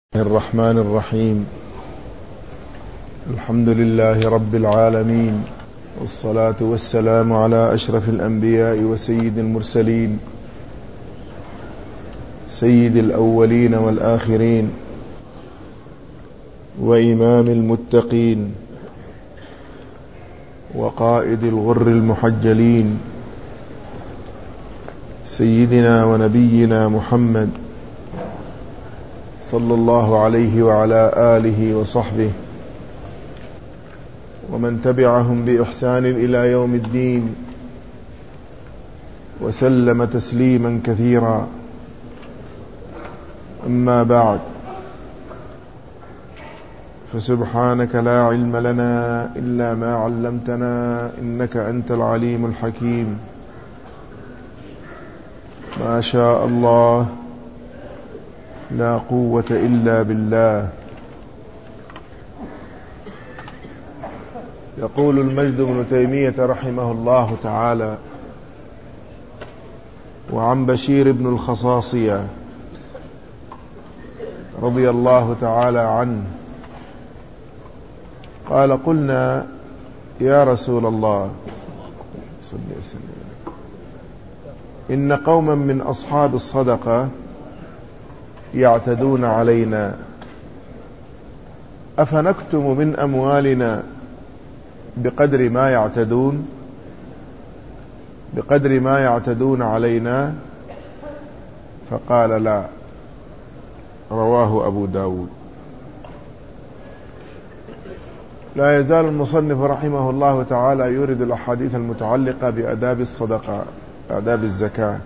الرحمن الرحيم. الحمد لله رب العالمين، والصلاة والسلام على أشرف الأنبياء وسيد المرسلين، سيد الأولين والآخرين، وإمام المتقين، وقائد الغر المحجلين، سيدنا ونبينا محمد صلى الله عليه وعلى آله وصحبه ومن تبعهم بإحسان إلى يوم الدين، وسلم تسليما كثيرا. أما بعد، فسبحانك لا علم لنا إلا ما علمتنا، إنك أنت العليم الحكيم. ما شاء الله لا قوة إلا بالله. يقول المجد بن تيمية رحمه الله تعالى: وعن بشير بن الخصاصية رضي الله تعالى عنه قال: قلنا يا رسول الله صلى الله عليه وسلم، إن قوما من أصحاب الصدقة يعتدون علينا، أفنكتم من أموالنا بقدر ما يعتدون علينا؟ فقال: لا. رواه أبو داود. لا يزال المصنف رحمه الله تعالى يورد الأحاديث المتعلقة بآداب الصدقة، آداب الزكاة،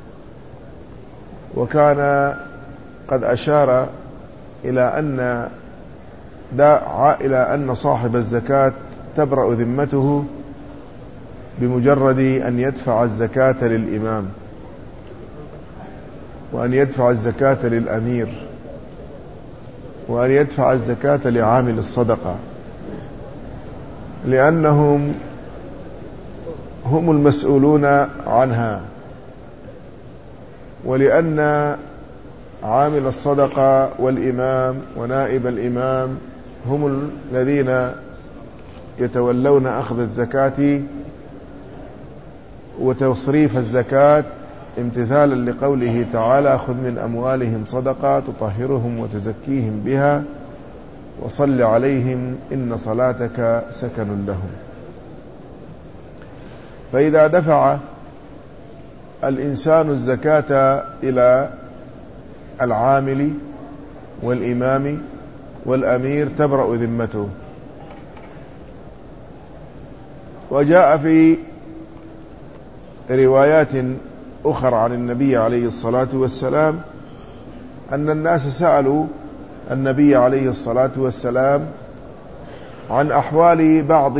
وكان قد أشار إلى أن صاحب الزكاة تبرأ ذمته بمجرد أن يدفع الزكاة للإمام، وأن يدفع الزكاة للأمير، وأن يدفع الزكاة لعامل الصدقة، لأنهم هم المسؤولون عنها، ولأن عامل الصدقة والإمام ونائب الإمام هم الذين يتولون أخذ الزكاة وتصريف الزكاة، امتثالا لقوله تعالى: خذ من أموالهم صدقة تطهرهم وتزكيهم بها وصل عليهم إن صلاتك سكن لهم. فإذا دفع الإنسان الزكاة إلى العامل والإمام والأمير تبرأ ذمته. وجاء في روايات أخرى عن النبي عليه الصلاة والسلام أن الناس سألوا النبي عليه الصلاة والسلام عن أحوال بعض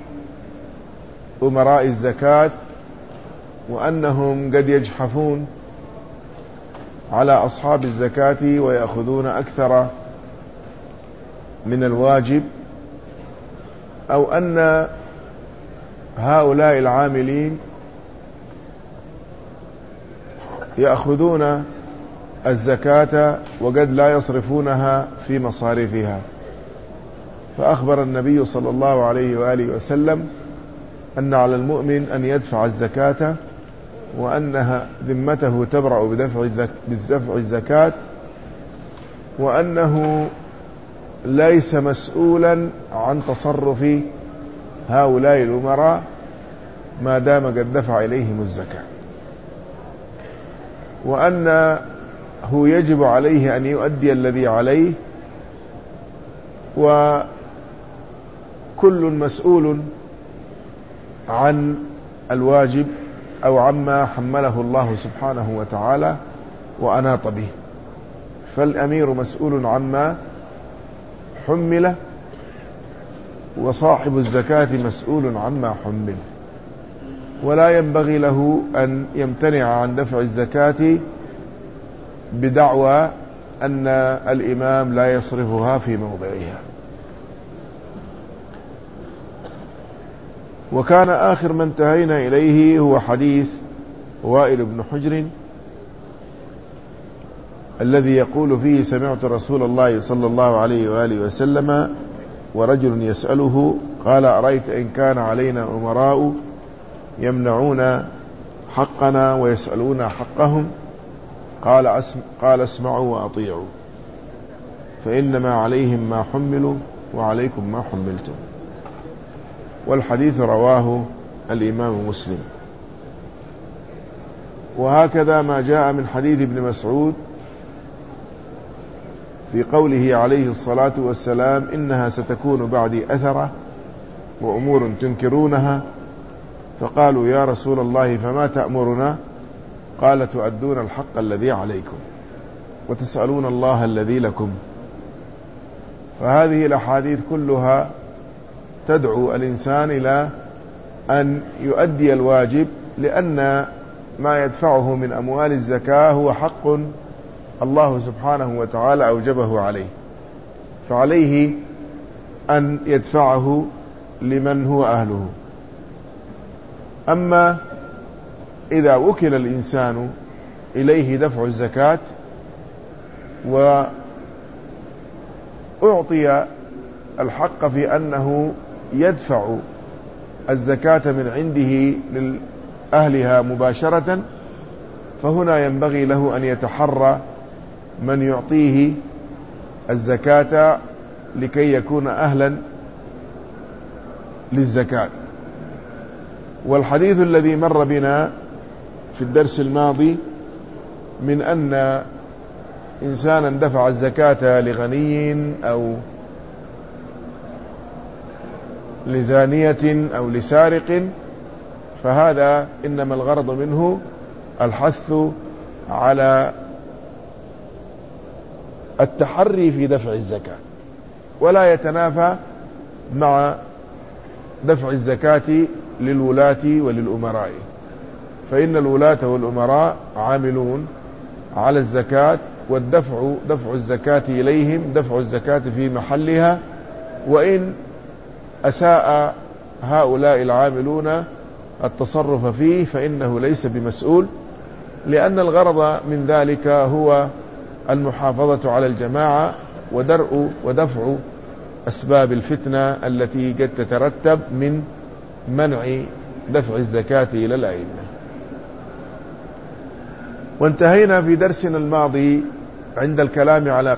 أمراء الزكاة، وأنهم قد يجحفون على أصحاب الزكاة ويأخذون أكثر من الواجب، أو أن هؤلاء العاملين يأخذون الزكاة وقد لا يصرفونها في مصارفها. فأخبر النبي صلى الله عليه وآله وسلم أن على المؤمن أن يدفع الزكاة، وأنها ذمته تبرأ بدفع الزكاة، وأنه ليس مسؤولا عن تصرف هؤلاء الأمراء ما دام قد دفع إليهم الزكاة، وأنه يجب عليه أن يؤدي الذي عليه، وكل مسؤول عن الواجب أو عما حمله الله سبحانه وتعالى وأناط به. فالأمير مسؤول عما حمله، وصاحب الزكاة مسؤول عما حمل، ولا ينبغي له أن يمتنع عن دفع الزكاة بدعوى أن الإمام لا يصرفها في موضعها. وكان آخر ما انتهينا إليه هو حديث وائل بن حجر الذي يقول فيه: سمعت رسول الله صلى الله عليه وآله وسلم ورجل يسأله قال: أرأيت إن كان علينا أمراء يمنعون حقنا ويسألون حقهم؟ قال: اسمعوا وأطيعوا، فإنما عليهم ما حملوا وعليكم ما حملتم. والحديث رواه الإمام مسلم. وهكذا ما جاء من حديث ابن مسعود في قوله عليه الصلاة والسلام: إنها ستكون بعدي أثرة وأمور تنكرونها. فقالوا: يا رسول الله فما تأمرنا؟ قال: تؤدون الحق الذي عليكم وتسألون الله الذي لكم. فهذه الأحاديث كلها تدعو الإنسان إلى أن يؤدي الواجب، لأن ما يدفعه من أموال الزكاة هو حق الله سبحانه وتعالى أوجبه عليه، فعليه أن يدفعه لمن هو أهله. أما إذا وكل الإنسان إليه دفع الزكاة وأعطي الحق في أنه يدفع الزكاة من عنده لأهلها مباشرة، فهنا ينبغي له أن يتحرى من يعطيه الزكاة لكي يكون أهلا للزكاة. والحديث الذي مر بنا في الدرس الماضي من أن إنسانا دفع الزكاة لغني أو لزانية أو لسارق، فهذا إنما الغرض منه الحث على التحري في دفع الزكاة، ولا يتنافى مع دفع الزكاة للولاة وللأمراء، فإن الولاة والأمراء عاملون على الزكاة، والدفع دفع الزكاة إليهم دفع الزكاة في محلها، وإن أساء هؤلاء العاملون التصرف فيه فإنه ليس بمسؤول، لأن الغرض من ذلك هو المحافظة على الجماعة ودرء ودفع أسباب الفتنة التي قد تترتب من منع دفع الزكاة إلى الأئمة. وانتهينا في درسنا الماضي عند الكلام على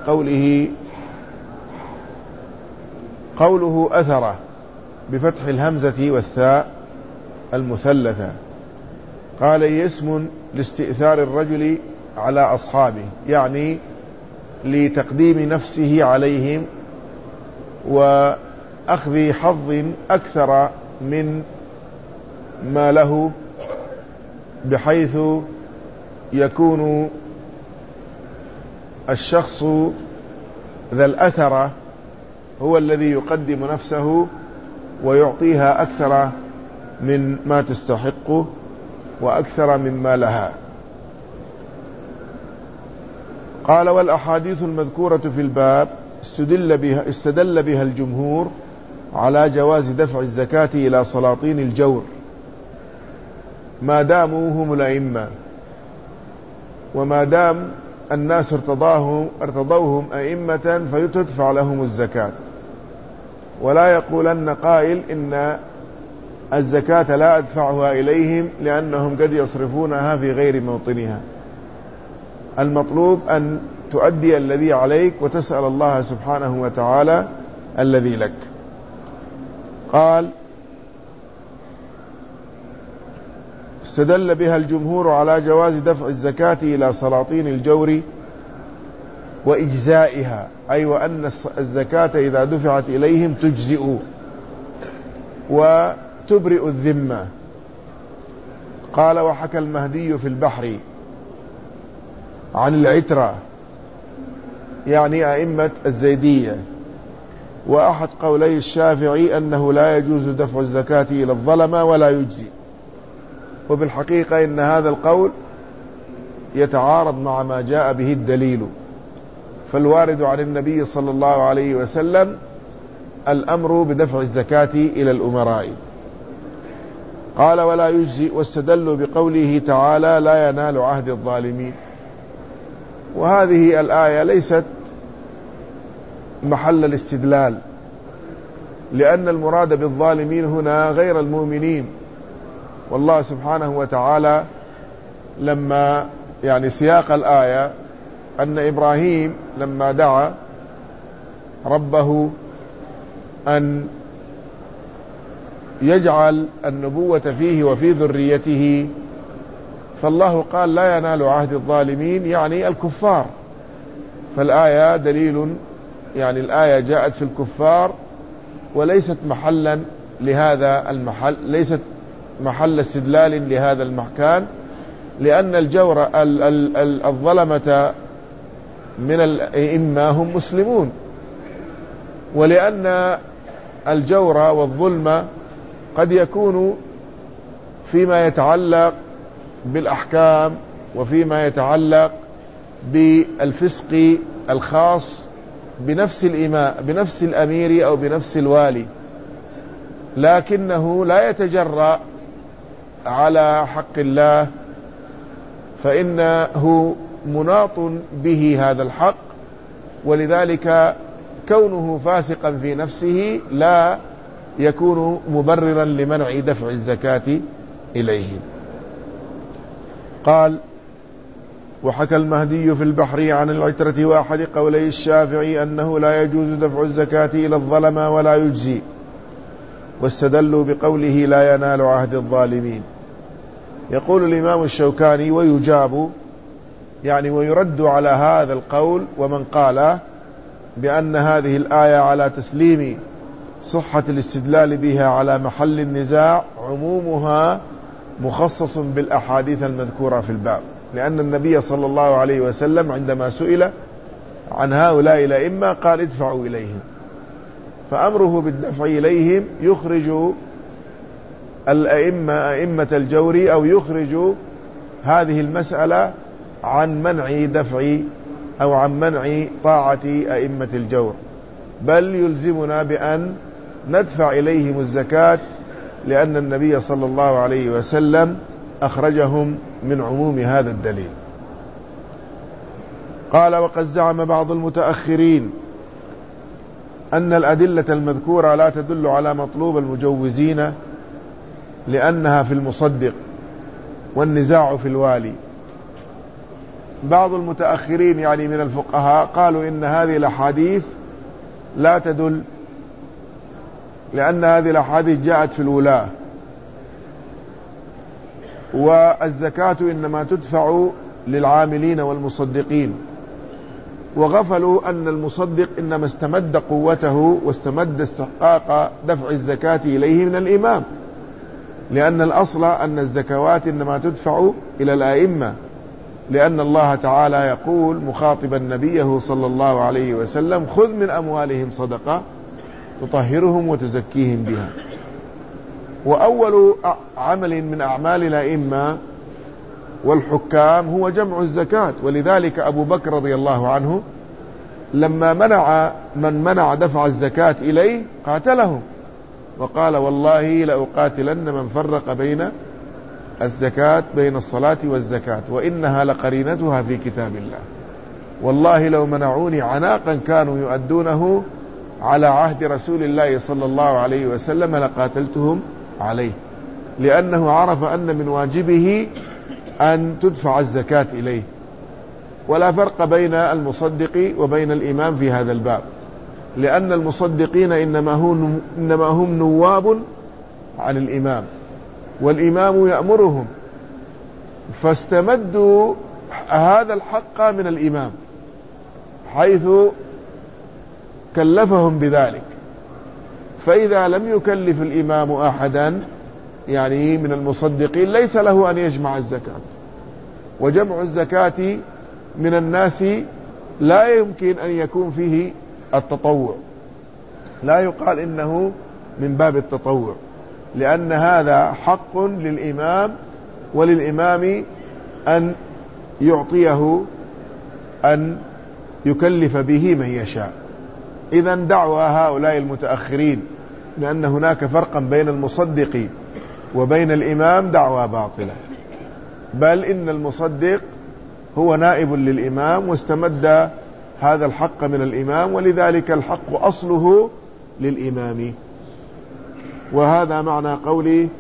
قوله أثرة بفتح الهمزة والثاء المثلثة، قال: اسم لاستئثار الرجل على أصحابه، يعني لتقديم نفسه عليهم وأخذ حظ أكثر من ما له، بحيث يكون الشخص ذا الأثر هو الذي يقدم نفسه ويعطيها أكثر من ما تستحقه وأكثر مما لها. قال: والأحاديث المذكورة في الباب استدل بها الجمهور على جواز دفع الزكاة إلى سلاطين الجور ما داموا هم الأئمة، وما دام الناس ارتضوهم أئمة فتدفع لهم الزكاة. ولا يقولن قائل إن الزكاة لا أدفعها إليهم لأنهم قد يصرفونها في غير موطنها. المطلوب أن تؤدي الذي عليك وتسأل الله سبحانه وتعالى الذي لك. قال: استدل بها الجمهور على جواز دفع الزكاة إلى سلاطين الجور وإجزائها، أي وأن الزكاة إذا دفعت إليهم تجزئ وتبرئ الذمة. قال: وحكى المهدي في البحر عن العترة، يعني أئمة الزيدية، وأحد قولي الشافعي أنه لا يجوز دفع الزكاة إلى الظلمة ولا يجزي. وبالحقيقة إن هذا القول يتعارض مع ما جاء به الدليل، فالوارد عن النبي صلى الله عليه وسلم الأمر بدفع الزكاة إلى الأمراء. قال: ولا يجزي، واستدلوا بقوله تعالى: لا ينال عهد الظالمين. وهذه الآية ليست محل الاستدلال، لأن المراد بالظالمين هنا غير المؤمنين. والله سبحانه وتعالى لما سياق الآية أن إبراهيم لما دعا ربه أن يجعل النبوة فيه وفي ذريته، فالله قال لا ينال عهد الظالمين، يعني الكفار. فالآية دليل، الآية جاءت في الكفار وليست محلا لهذا المحل، ليست محل استدلال لهذا المكان، لأن الجور الظلمة من الأئمة هم مسلمون، ولأن الجور والظلم قد يكون فيما يتعلق بالأحكام وفيما يتعلق بالفسق الخاص بنفس الأمير أو بنفس الوالي، لكنه لا يتجرأ على حق الله، فإنه مناط به هذا الحق، ولذلك كونه فاسقا في نفسه لا يكون مبررا لمنع دفع الزكاة إليه. قال: وحكى المهدي في البحر عن العترة وأحد قولي الشافعي أنه لا يجوز دفع الزكاة إلى الظلمة ولا يجزي، واستدلوا بقوله لا ينال عهد الظالمين. يقول الإمام الشوكاني: ويجاب، ويرد على هذا القول ومن قال بأن هذه الآية على تسليم صحة الاستدلال بها على محل النزاع، عمومها مخصص بالأحاديث المذكورة في الباب، لأن النبي صلى الله عليه وسلم عندما سئل عن هؤلاء الأئمة قال: ادفعوا إليهم، فأمره بالدفع إليهم يخرج أئمة الجور، أو يخرج هذه المسألة عن منع دفع أو عن منع طاعة أئمة الجور، بل يلزمنا بأن ندفع إليهم الزكاة، لأن النبي صلى الله عليه وسلم أخرجهم من عموم هذا الدليل. قال: وقد زعم بعض المتأخرين أن الأدلة المذكورة لا تدل على مطلوب المجوزين، لأنها في المصدق والنزاع في الوالي. بعض المتأخرين من الفقهاء قالوا إن هذه الأحاديث لا تدل، لأن هذه الأحاديث جاءت في الولاة، والزكاة إنما تدفع للعاملين والمصدقين، وغفلوا أن المصدق إنما استمد قوته واستمد استحقاق دفع الزكاة إليه من الإمام، لأن الأصل أن الزكوات إنما تدفع إلى الأئمة، لأن الله تعالى يقول مخاطبا نبيه صلى الله عليه وسلم: خذ من أموالهم صدقة تطهرهم وتزكيهم بها. وأول عمل من أعمال الأئمة والحكام هو جمع الزكاة، ولذلك أبو بكر رضي الله عنه لما منع دفع الزكاة إليه قاتلهم، وقال: والله لأقاتلن من فرق بين الزكاة بين الصلاة والزكاة، وإنها لقرينتها في كتاب الله، والله لو منعوني عناقا كانوا يؤدونه على عهد رسول الله صلى الله عليه وسلم لقاتلتهم عليه، لأنه عرف أن من واجبه أن تدفع الزكاة إليه. ولا فرق بين المصدق وبين الإمام في هذا الباب، لأن المصدقين إنما هم نواب عن الإمام، والإمام يأمرهم، فاستمدوا هذا الحق من الإمام حيث كلفهم بذلك. فإذا لم يكلف الإمام أحدا من المصدقين ليس له أن يجمع الزكاة، وجمع الزكاة من الناس لا يمكن أن يكون فيه التطوع، لا يقال إنه من باب التطوع، لأن هذا حق للإمام، وللإمام أن يعطيه أن يكلف به من يشاء. إذن دعوى هؤلاء المتأخرين لأن هناك فرقا بين المصدق وبين الإمام دعوى باطلة، بل إن المصدق هو نائب للإمام واستمد هذا الحق من الإمام، ولذلك الحق أصله للإمام. وهذا معنى قولي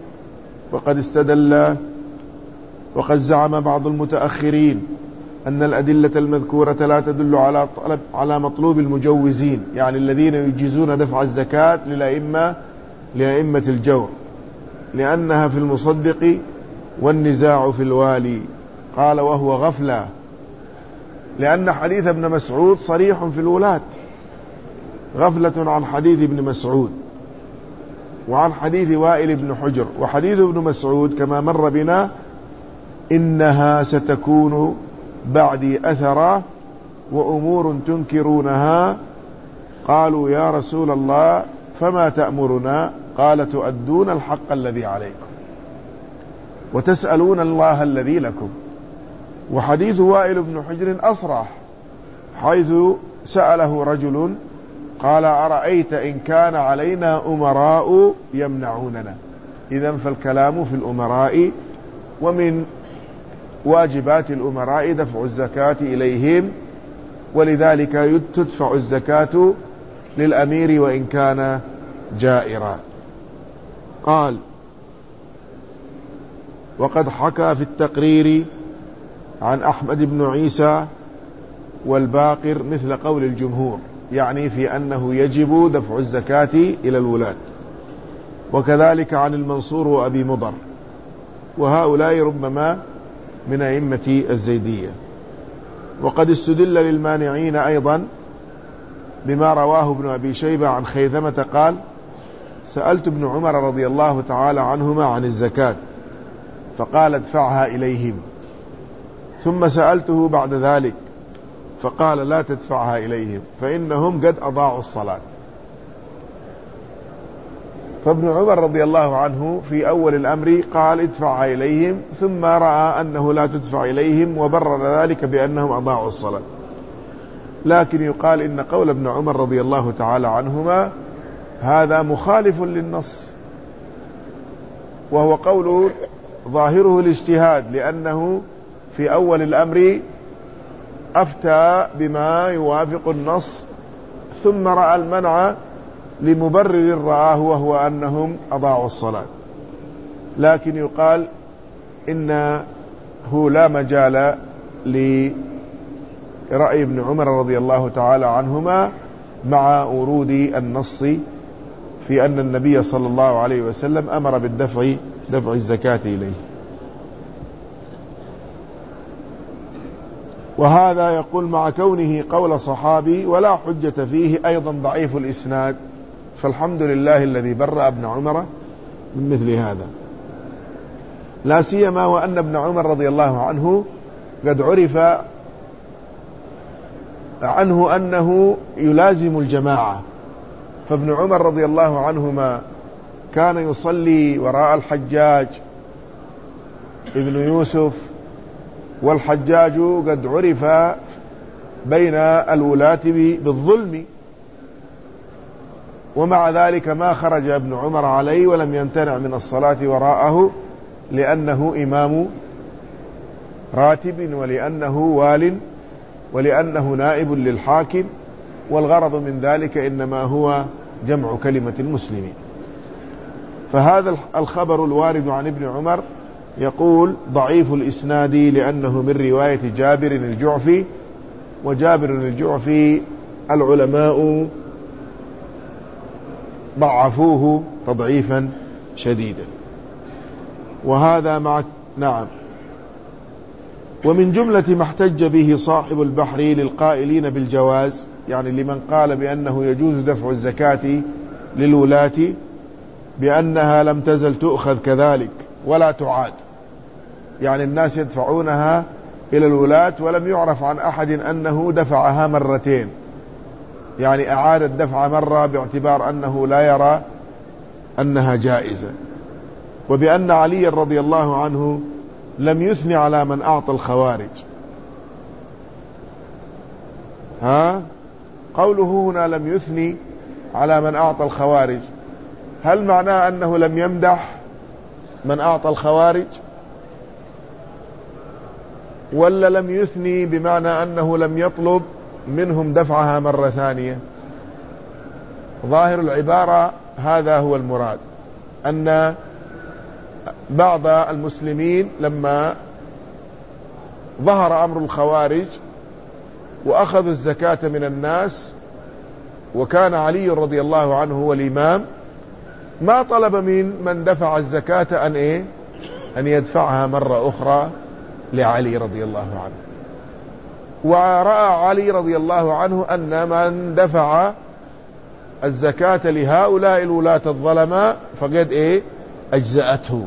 وقد زعم بعض المتأخرين أن الأدلة المذكورة لا تدل على مطلوب المجوزين، يعني الذين يجيزون دفع الزكاة لأئمة الجور، لأنها في المصدق والنزاع في الوالي. قال وهو غفلة، لأن حديث ابن مسعود صريح في الولاة، غفلة عن حديث ابن مسعود وعن حديث وائل بن حجر. وحديث ابن مسعود كما مر بنا إنها ستكون بعدي أثرا وأمور تنكرونها. قالوا يا رسول الله فما تأمرنا؟ قال تؤدون الحق الذي عليكم وتسألون الله الذي لكم. وحديث وائل بن حجر أصرح، حيث سأله رجل قال أرأيت إن كان علينا أمراء يمنعوننا. إذن فالكلام في الأمراء، ومن واجبات الأمراء دفع الزكاة إليهم، ولذلك تدفع الزكاة للأمير وإن كان جائرا. قال وقد حكى في التقرير عن أحمد بن عيسى والباقر مثل قول الجمهور، يعني في أنه يجب دفع الزكاة إلى الولاة، وكذلك عن المنصور وأبي مضر، وهؤلاء ربما من أئمة الزيدية. وقد استدل للمانعين أيضا بما رواه ابن أبي شيبة عن خيثمة قال سألت ابن عمر رضي الله تعالى عنهما عن الزكاة فقال ادفعها إليهم، ثم سألته بعد ذلك فقال لا تدفعها إليهم فإنهم قد أضاعوا الصلاة. فابن عمر رضي الله عنه في أول الأمر قال ادفعها إليهم، ثم رأى أنه لا تدفع إليهم وبرر ذلك بأنهم أضاعوا الصلاة. لكن يقال إن قول ابن عمر رضي الله تعالى عنهما هذا مخالف للنص، وهو قول ظاهره الاجتهاد، لأنه في أول الأمر أفتى بما يوافق النص، ثم رأى المنع لمبرر رآه وهو أنهم أضاعوا الصلاة. لكن يقال إنه لا مجال لرأي ابن عمر رضي الله تعالى عنهما مع ورود النص في أن النبي صلى الله عليه وسلم أمر بالدفع الزكاة إليه. وهذا يقول مع كونه قول صحابي ولا حجة فيه، أيضا ضعيف الإسناد، فالحمد لله الذي برأ ابن عمر من مثل هذا، لا سيما وأن ابن عمر رضي الله عنه قد عرف عنه أنه يلازم الجماعة. فابن عمر رضي الله عنهما كان يصلي وراء الحجاج ابن يوسف، والحجاج قد عرف بين الولاة بالظلم، ومع ذلك ما خرج ابن عمر عليه ولم يمتنع من الصلاة وراءه، لأنه إمام راتب ولأنه وال ولأنه نائب للحاكم، والغرض من ذلك إنما هو جمع كلمة المسلمين. فهذا الخبر الوارد عن ابن عمر يقول ضعيف الإسناد لأنه من رواية جابر الجعفي، وجابر الجعفي العلماء ضعفوه تضعيفا شديدا. وهذا نعم. ومن جملة ما احتج به صاحب البحر للقائلين بالجواز، يعني لمن قال بأنه يجوز دفع الزكاة للولاة، بأنها لم تزل تؤخذ كذلك ولا تعاد، يعني الناس يدفعونها إلى الولاة ولم يعرف عن أحد أنه دفعها مرتين، يعني أعاد الدفع مرة باعتبار أنه لا يرى أنها جائزة. وبأن علي رضي الله عنه لم يثني على من أعطى الخوارج. قوله هنا لم يثني على من أعطى الخوارج، هل معناه أنه لم يمدح من أعطى الخوارج؟ ولا لم يثني بمعنى أنه لم يطلب منهم دفعها مرة ثانية؟ ظاهر العبارة هذا هو المراد، أن بعض المسلمين لما ظهر أمر الخوارج وأخذوا الزكاة من الناس وكان علي رضي الله عنه هو الإمام، ما طلب من دفع الزكاة أن يدفعها مرة أخرى لعلي رضي الله عنه. ورأى علي رضي الله عنه أن من دفع الزكاة لهؤلاء الولاة الظلماء فقد أجزأته،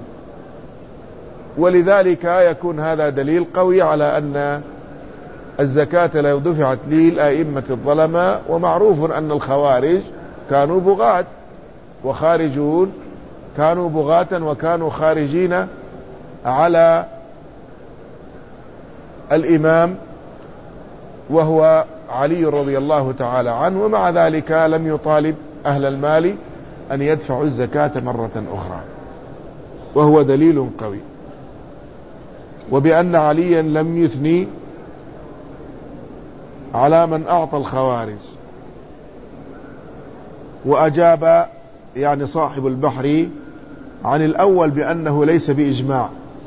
ولذلك يكون هذا دليل قوي على أن الزكاة لو دفعت للأئمة الظلماء. ومعروف أن الخوارج كانوا بغاة، وخارجون كانوا بغاة وكانوا خارجين على الإمام وهو علي رضي الله تعالى عنه، ومع ذلك لم يطالب أهل المال أن يدفعوا الزكاة مرة أخرى، وهو دليل قوي. وبأن عليا لم يثني على من أعطى الخوارج. وأجاب يعني صاحب البحر عن الأول بأنه ليس بإجماع،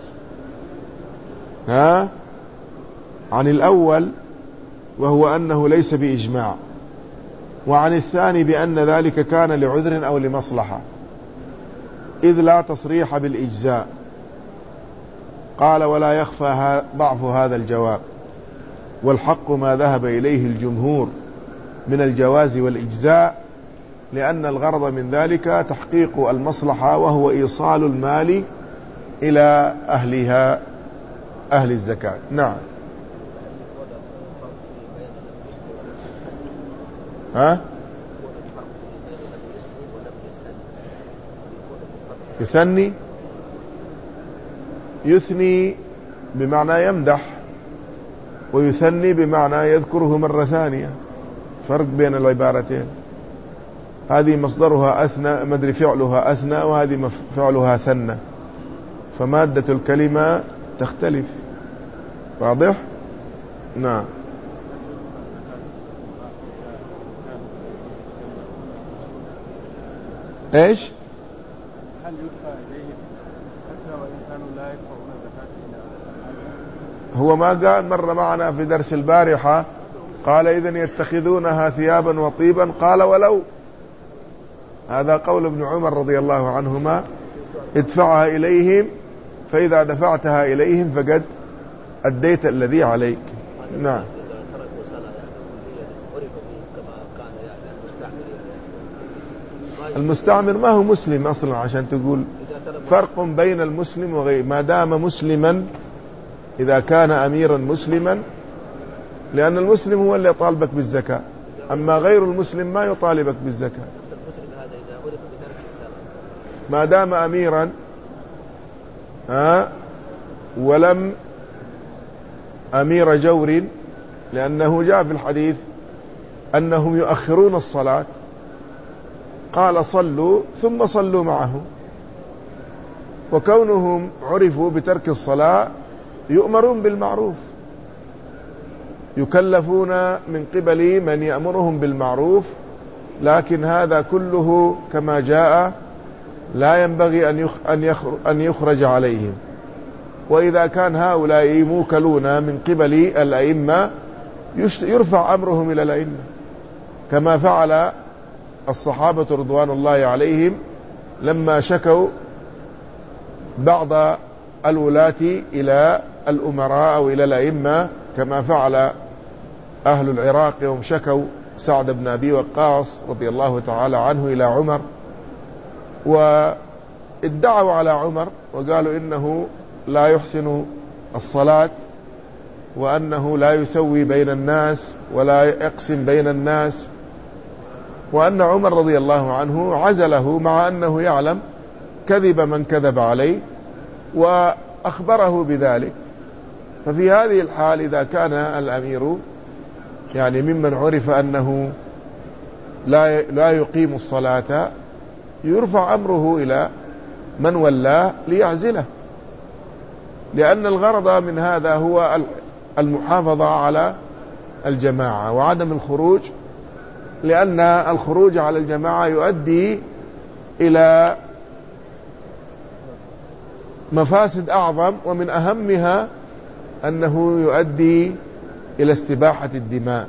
عن الأول وهو أنه ليس بإجماع، وعن الثاني بأن ذلك كان لعذر أو لمصلحة، إذ لا تصريح بالإجزاء. قال: ولا يخفى ضعف هذا الجواب، والحق ما ذهب إليه الجمهور من الجواز والإجزاء، لأن الغرض من ذلك تحقيق المصلحة، وهو إيصال المال إلى أهلها، أهل الزكاة. نعم. يثني بمعنى يمدح، ويثني بمعنى يذكره مرة ثانية، فرق بين العبارتين. هذه مصدرها أثنى، مدري فعلها أثنى، وهذه فعلها ثنى، فمادة الكلمة تختلف. واضح؟ نعم. ايش؟ هل يدفع إليهم حتى وإن كانوا لا يدفعون الزكاة؟ هو ما قال مرة معنا في درس البارحة، قال: إذن يتخذونها ثيابا وطيبا، قال: ولو. هذا قول ابن عمر رضي الله عنهما: ادفعها إليهم، فإذا دفعتها إليهم فقد أديت الذي عليك. نعم. المستعمر ما هو مسلم أصلا، عشان تقول فرق بين المسلم وغير. ما دام مسلما، إذا كان أميرا مسلما، لأن المسلم هو اللي يطالبك بالزكاة، أما غير المسلم ما يطالبك بالزكاة. ما دام أميرا ولم أمير جور، لأنه جاء في الحديث أنهم يؤخرون الصلاة، قال: صلوا ثم صلوا معه. وكونهم عرفوا بترك الصلاة يؤمرون بالمعروف، يكلفون من قبل من يأمرهم بالمعروف، لكن هذا كله كما جاء لا ينبغي أن يخرج عليهم. وإذا كان هؤلاء موكلون من قبل الأئمة يرفع أمرهم إلى الأئمة، كما فعل الصحابة رضوان الله عليهم لما شكوا بعض الولاة إلى الأمراء أو إلى الأئمة، كما فعل أهل العراق يوم شكوا سعد بن أبي وقاص رضي الله تعالى عنه إلى عمر، وادعوا على عمر وقالوا إنه لا يحسن الصلاة، وأنه لا يسوي بين الناس ولا يقسم بين الناس، وأن عمر رضي الله عنه عزله، مع أنه يعلم كذب من كذب عليه وأخبره بذلك. ففي هذه الحال إذا كان الأمير يعني ممن عرف أنه لا يقيم الصلاة، يرفع أمره إلى من ولاه ليعزله، لأن الغرض من هذا هو المحافظة على الجماعة وعدم الخروج، لأن الخروج على الجماعة يؤدي إلى مفاسد أعظم، ومن أهمها أنه يؤدي إلى استباحة الدماء،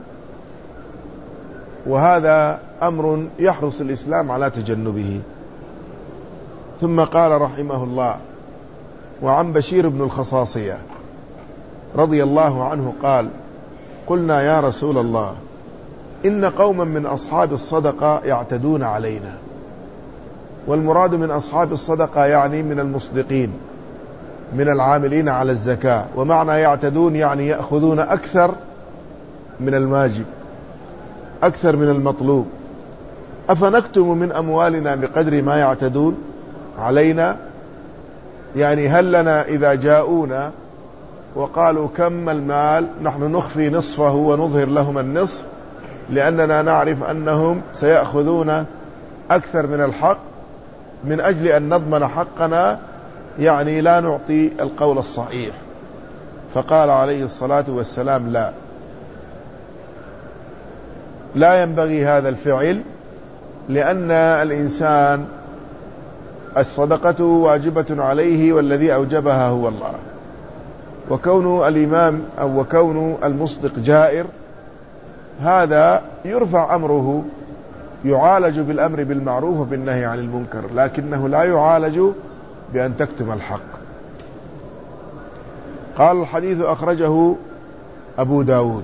وهذا أمر يحرص الإسلام على تجنبه. ثم قال رحمه الله: وعن بشير بن الخصاصية رضي الله عنه قال: قلنا يا رسول الله إن قوما من أصحاب الصدقة يعتدون علينا. والمراد من أصحاب الصدقة يعني من المصدقين، من العاملين على الزكاة. ومعنى يعتدون يعني يأخذون أكثر من الواجب، أكثر من المطلوب. أفنكتم من أموالنا بقدر ما يعتدون علينا؟ يعني هل لنا إذا جاءونا وقالوا كم المال نحن نخفي نصفه ونظهر لهم النصف، لأننا نعرف أنهم سيأخذون أكثر من الحق، من أجل أن نضمن حقنا، يعني لا نعطي القول الصحيح. فقال عليه الصلاة والسلام: لا ينبغي هذا الفعل، لأن الإنسان الصدقة واجبة عليه والذي أوجبها هو الله، وكون الإمام أو وكون المصدق جائر هذا يرفع أمره، يعالج بالأمر بالمعروف وبالنهي عن المنكر، لكنه لا يعالج بأن تكتم الحق. قال: الحديث أخرجه أبو داود،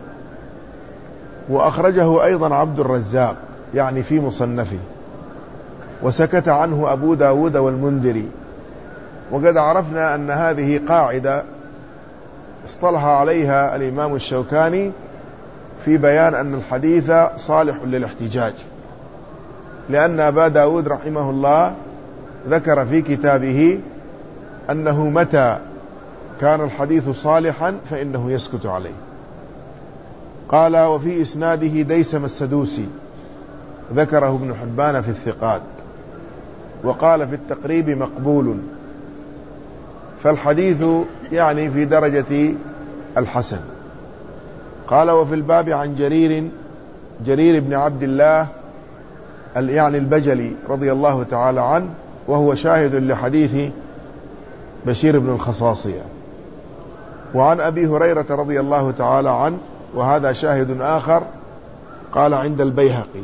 وأخرجه أيضا عبد الرزاق يعني في مصنفه، وسكت عنه أبو داود والمنذري. وقد عرفنا أن هذه قاعدة اصطلح عليها الإمام الشوكاني في بيان أن الحديث صالح للاحتجاج، لأن أبا داود رحمه الله ذكر في كتابه أنه متى كان الحديث صالحا فإنه يسكت عليه. قال: وفي إسناده ديسم السدوسي، ذكره ابن حبان في الثقات، وقال في التقريب مقبول، فالحديث يعني في درجة الحسن. قال: وفي الباب عن جرير بن عبد الله يعني البجلي رضي الله تعالى عنه، وهو شاهد لحديث بشير بن الخصاصية. وعن أبي هريرة رضي الله تعالى عنه، وهذا شاهد آخر، قال عند البيهقي،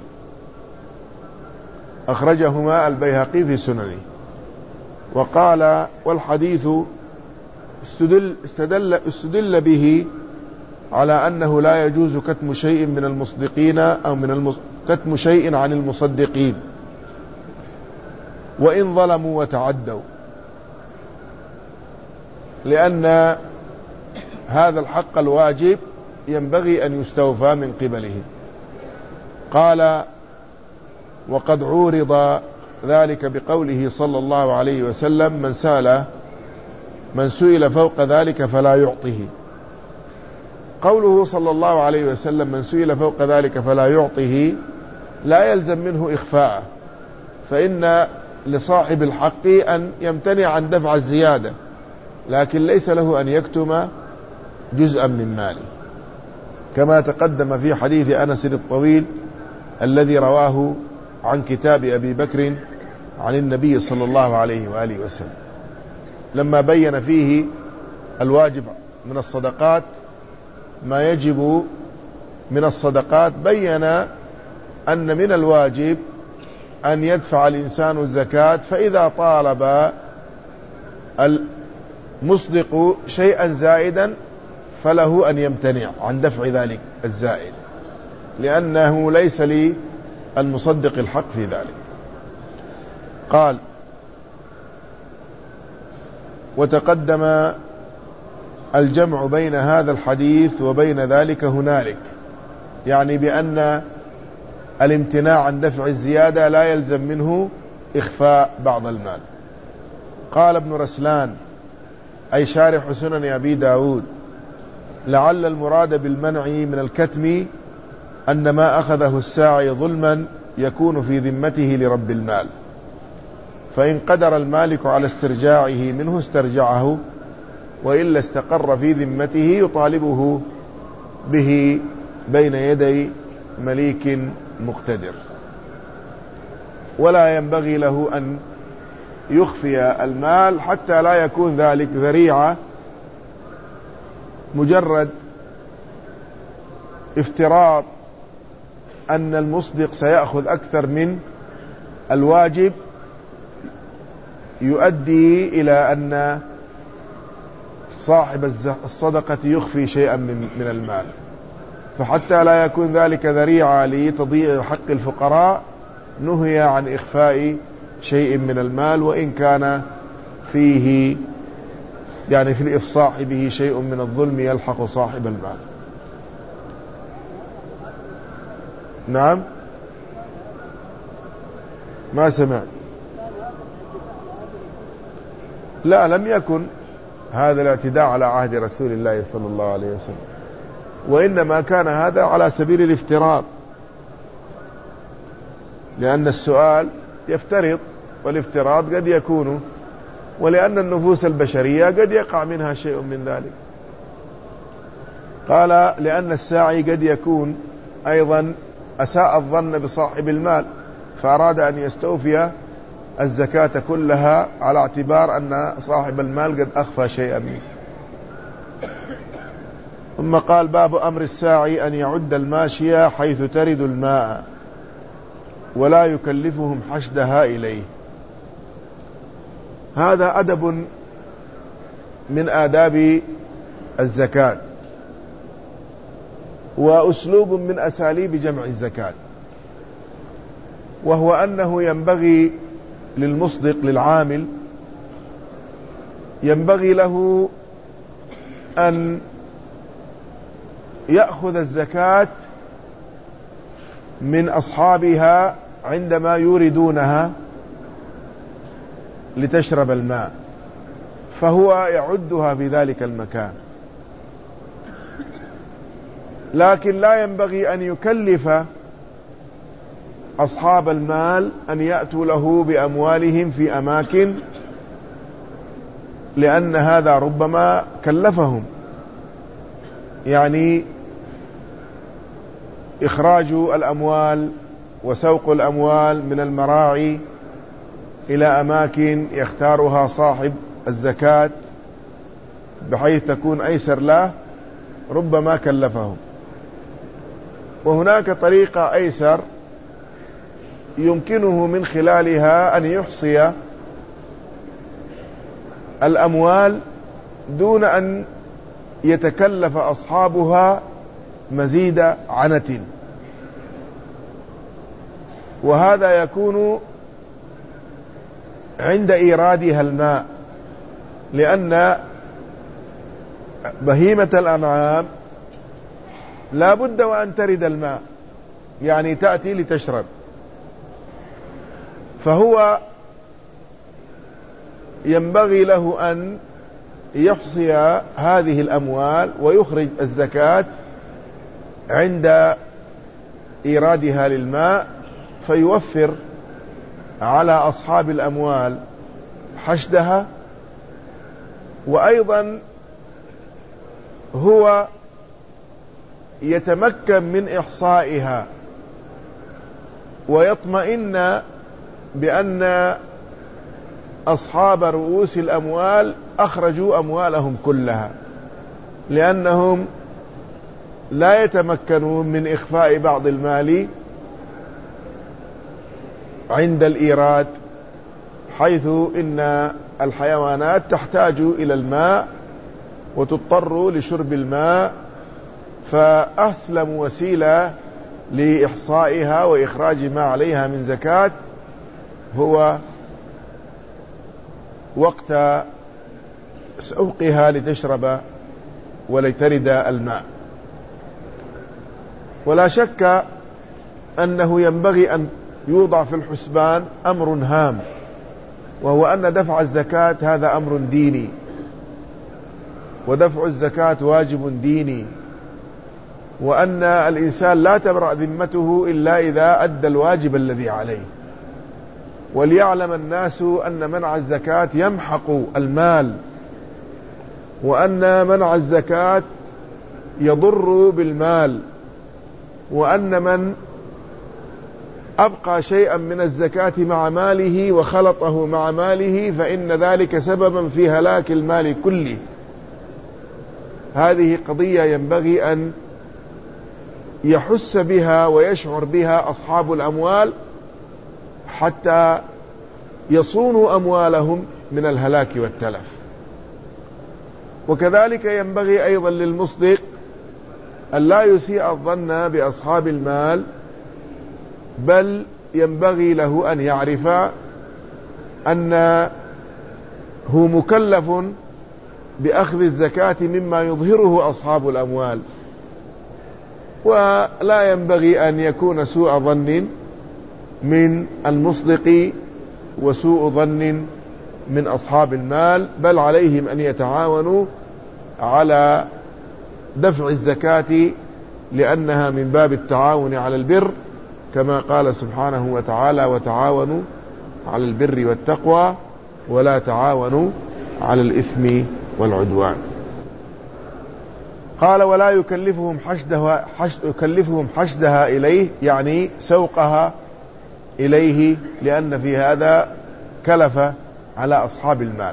أخرجهما البيهقي في سننه. وقال: والحديث استدل به على أنه لا يجوز كتم شيء من المصدقين أو كتم شيء عن المصدقين وإن ظلموا وتعدوا، لأن هذا الحق الواجب ينبغي أن يستوفى من قبله. قال: وقد عورض ذلك بقوله صلى الله عليه وسلم: من سئل فوق ذلك فلا يعطه. قوله صلى الله عليه وسلم من سئل فوق ذلك فلا يعطه لا يلزم منه إخفاءه، فإن لصاحب الحق أن يمتنع عن دفع الزيادة، لكن ليس له أن يكتم جزءا من ماله، كما تقدم في حديث أنس الطويل الذي رواه عن كتاب أبي بكر عن النبي صلى الله عليه وآله وسلم، لما بين فيه الواجب من الصدقات، ما يجب من الصدقات، بين أن من الواجب أن يدفع الإنسان الزكاة، فإذا طالب المصدق شيئا زائدا فله أن يمتنع عن دفع ذلك الزائد، لأنه ليس للمصدق الحق في ذلك. قال: وتقدم الجمع بين هذا الحديث وبين ذلك هنالك، يعني بأن الامتناع عن دفع الزيادة لا يلزم منه إخفاء بعض المال. قال ابن رسلان أي شارح سنن أبي داود: لعل المراد بالمنع من الكتم أن ما أخذه الساعي ظلما يكون في ذمته لرب المال، فإن قدر المالك على استرجاعه منه استرجعه، وإلا استقر في ذمته يطالبه به بين يدي مليك مقتدر. ولا ينبغي له أن يخفي المال حتى لا يكون ذلك ذريعة مجرد افتراض أن المصدق سيأخذ أكثر من الواجب يؤدي إلى أن صاحب الصدقة يخفي شيئا من المال. فحتى لا يكون ذلك ذريعة لتضييع حق الفقراء نهي عن إخفاء شيء من المال، وإن كان فيه يعني في الإفصاح به شيء من الظلم يلحق صاحب المال. نعم، ما سمعت. لا، لم يكن هذا الاعتداء على عهد رسول الله صلى الله عليه وسلم، وإنما كان هذا على سبيل الافتراض، لأن السؤال يفترض والافتراض قد يكون، ولأن النفوس البشرية قد يقع منها شيء من ذلك. قال لأن الساعي قد يكون أيضا أساء الظن بصاحب المال فأراد أن يستوفي الزكاة كلها على اعتبار أن صاحب المال قد أخفى شيئا منه. ثم قال باب أمر الساعي أن يعد الماشية حيث ترد الماء ولا يكلفهم حشدها إليه. هذا أدب من آداب الزكاة، وأسلوب من أساليب جمع الزكاة، وهو أنه ينبغي للمصدق للعامل ينبغي له أن يأخذ الزكاة من أصحابها عندما يوردونها لتشرب الماء، فهو يعدها في ذلك المكان، لكن لا ينبغي أن يكلف أصحاب المال أن يأتوا له بأموالهم في أماكن، لأن هذا ربما كلفهم، يعني إخراج الأموال وسوق الأموال من المراعي إلى أماكن يختارها صاحب الزكاة بحيث تكون أيسر له ربما كلفهم. وهناك طريقة أيسر يمكنه من خلالها أن يحصي الأموال دون أن يتكلف أصحابها مزيد عنة، وهذا يكون عند إيرادها الماء، لأن بهيمة الأنعام لا بد وأن ترد الماء، يعني تأتي لتشرب، فهو ينبغي له أن يحصي هذه الأموال ويخرج الزكاة عند إيرادها للماء، فيوفر على أصحاب الأموال حشدها، وأيضا هو يتمكن من إحصائها ويطمئن بأن أصحاب رؤوس الأموال أخرجوا أموالهم كلها، لأنهم لا يتمكنون من إخفاء بعض المال عند الإيراد، حيث إن الحيوانات تحتاج إلى الماء وتضطر لشرب الماء، فأسلم وسيلة لإحصائها وإخراج ما عليها من زكاة هو وقت سوقها لتشرب ولترد الماء. ولا شك أنه ينبغي أن يوضع في الحسبان أمر هام، وهو أن دفع الزكاة هذا أمر ديني، ودفع الزكاة واجب ديني، وأن الإنسان لا تبرأ ذمته إلا إذا أدى الواجب الذي عليه. وليعلم الناس أن منع الزكاة يمحق المال وأن منع الزكاة يضر بالمال، وأن من أبقى شيئا من الزكاة مع ماله وخلطه مع ماله فإن ذلك سببا في هلاك المال كله. هذه قضية ينبغي أن يحس بها ويشعر بها أصحاب الأموال حتى يصونوا أموالهم من الهلاك والتلف. وكذلك ينبغي أيضا للمصدق أن لا يسيء الظن بأصحاب المال، بل ينبغي له أن يعرف أنه مكلف بأخذ الزكاة مما يظهره أصحاب الأموال، ولا ينبغي أن يكون سوء ظن من المصدق وسوء ظن من أصحاب المال، بل عليهم أن يتعاونوا على دفع الزكاة لأنها من باب التعاون على البر، كما قال سبحانه وتعالى: وتعاونوا على البر والتقوى ولا تعاونوا على الإثم والعدوان. قال: ولا يكلفهم حشدها إليه، يعني سوقها إليه، لأن في هذا كلف على أصحاب المال.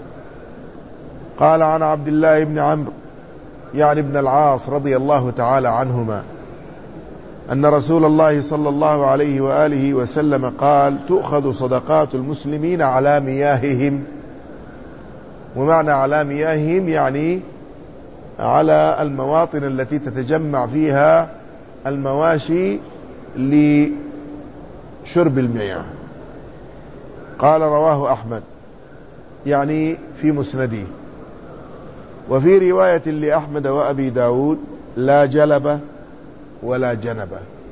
قال: عن عبد الله بن عمرو يعني ابن العاص رضي الله تعالى عنهما أن رسول الله صلى الله عليه وآله وسلم قال: تؤخذ صدقات المسلمين على مياههم. ومعنى على مياههم يعني على المواطن التي تتجمع فيها المواشي لشرب المياه. قال: رواه أحمد يعني في مسنده. وفي رواية لأحمد وأبي داود: لا جلب ولا جنب.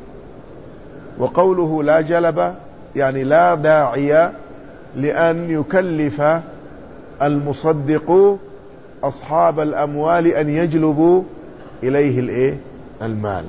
وقوله لا جلب يعني لا داعي لأن يكلف المصدق أصحاب الأموال أن يجلبوا إليه المال.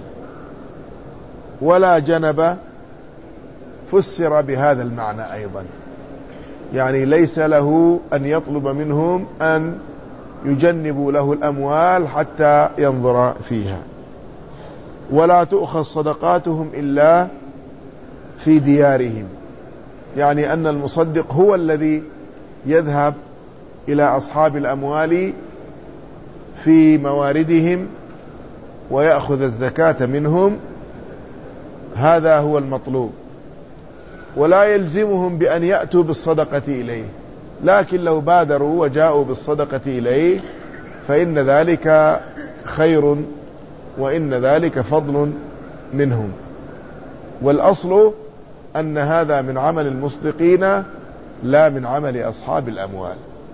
ولا جنب فسر بهذا المعنى أيضا، يعني ليس له أن يطلب منهم أن يجنبوا له الأموال حتى ينظر فيها. ولا تؤخذ صدقاتهم إلا في ديارهم، يعني أن المصدق هو الذي يذهب إلى أصحاب الأموال في مواردهم ويأخذ الزكاة منهم، هذا هو المطلوب. ولا يلزمهم بأن يأتوا بالصدقة إليه، لكن لو بادروا وجاءوا بالصدقة إليه فإن ذلك خير وإن ذلك فضل منهم. والأصل أن هذا من عمل المصدقين لا من عمل أصحاب الأموال.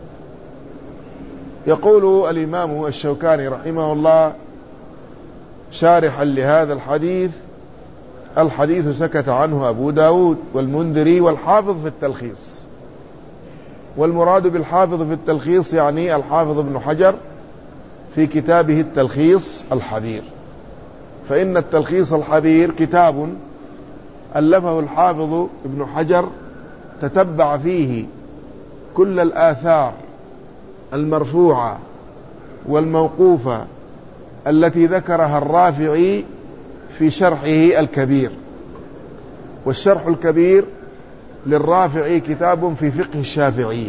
يقول الإمام الشوكاني رحمه الله شارحا لهذا الحديث: الحديث سكت عنه أبو داود والمنذري والحافظ في التلخيص. والمراد بالحافظ في التلخيص يعني الحافظ ابن حجر في كتابه التلخيص الحبير، فإن التلخيص الحبير كتاب ألفه الحافظ ابن حجر تتبع فيه كل الآثار المرفوعة والموقوفة التي ذكرها الرافعي في شرحه الكبير. والشرح الكبير للرافعي كتاب في فقه الشافعية.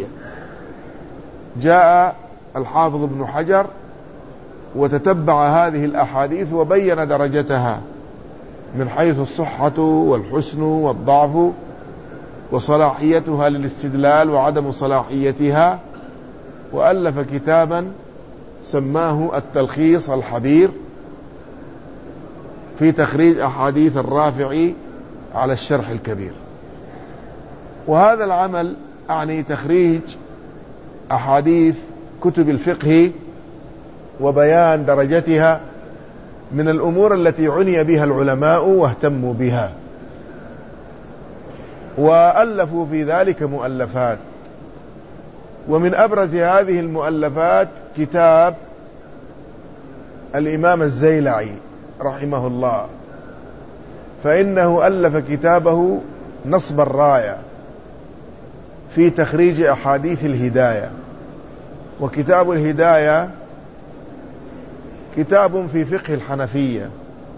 جاء الحافظ ابن حجر وتتبع هذه الأحاديث وبين درجتها من حيث الصحة والحسن والضعف وصلاحيتها للاستدلال وعدم صلاحيتها، وألف كتابا سماه التلخيص الحبير في تخريج أحاديث الرافعي على الشرح الكبير. وهذا العمل أعني تخريج أحاديث كتب الفقه وبيان درجتها من الأمور التي عني بها العلماء واهتموا بها، وألفوا في ذلك مؤلفات. ومن أبرز هذه المؤلفات كتاب الإمام الزيلعي رحمه الله، فإنه ألف كتابه نصب الراية في تخريج أحاديث الهداية. وكتاب الهداية كتاب في فقه الحنفية،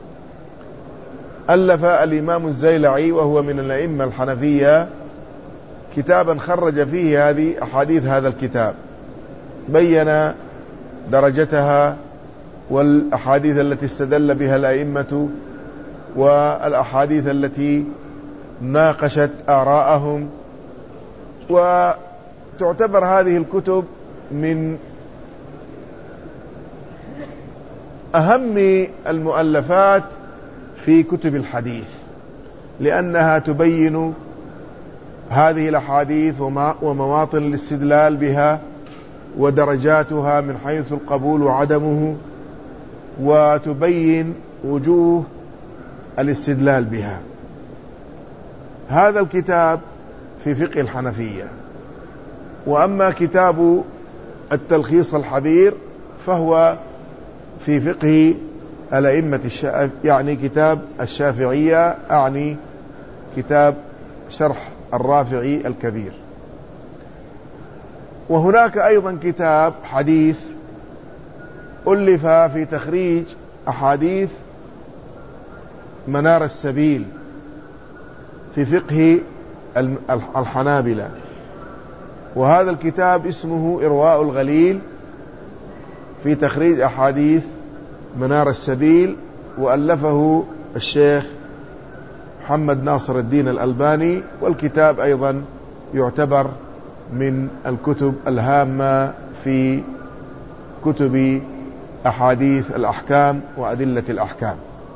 ألف الإمام الزيلعي وهو من الأئمة الحنفية كتابا خرج فيه هذه أحاديث هذا الكتاب، بين درجتها والأحاديث التي استدل بها الأئمة والأحاديث التي ناقشت آراءهم. وتعتبر هذه الكتب من أهم المؤلفات في كتب الحديث، لأنها تبين هذه الأحاديث ومواطن الاستدلال بها ودرجاتها من حيث القبول وعدمه، وتبين وجوه الاستدلال بها. هذا الكتاب في فقه الحنفية. وأما كتاب التلخيص الحبير فهو في فقه الأئمة يعني كتاب الشافعية، أعني كتاب شرح الرافعي الكبير. وهناك أيضا كتاب حديث ألف في تخريج أحاديث منار السبيل في فقه الحنابلة، وهذا الكتاب اسمه إرواء الغليل في تخريج أحاديث منار السبيل، وألفه الشيخ محمد ناصر الدين الألباني. والكتاب أيضا يعتبر من الكتب الهامة في كتب أحاديث الأحكام وأدلة الأحكام.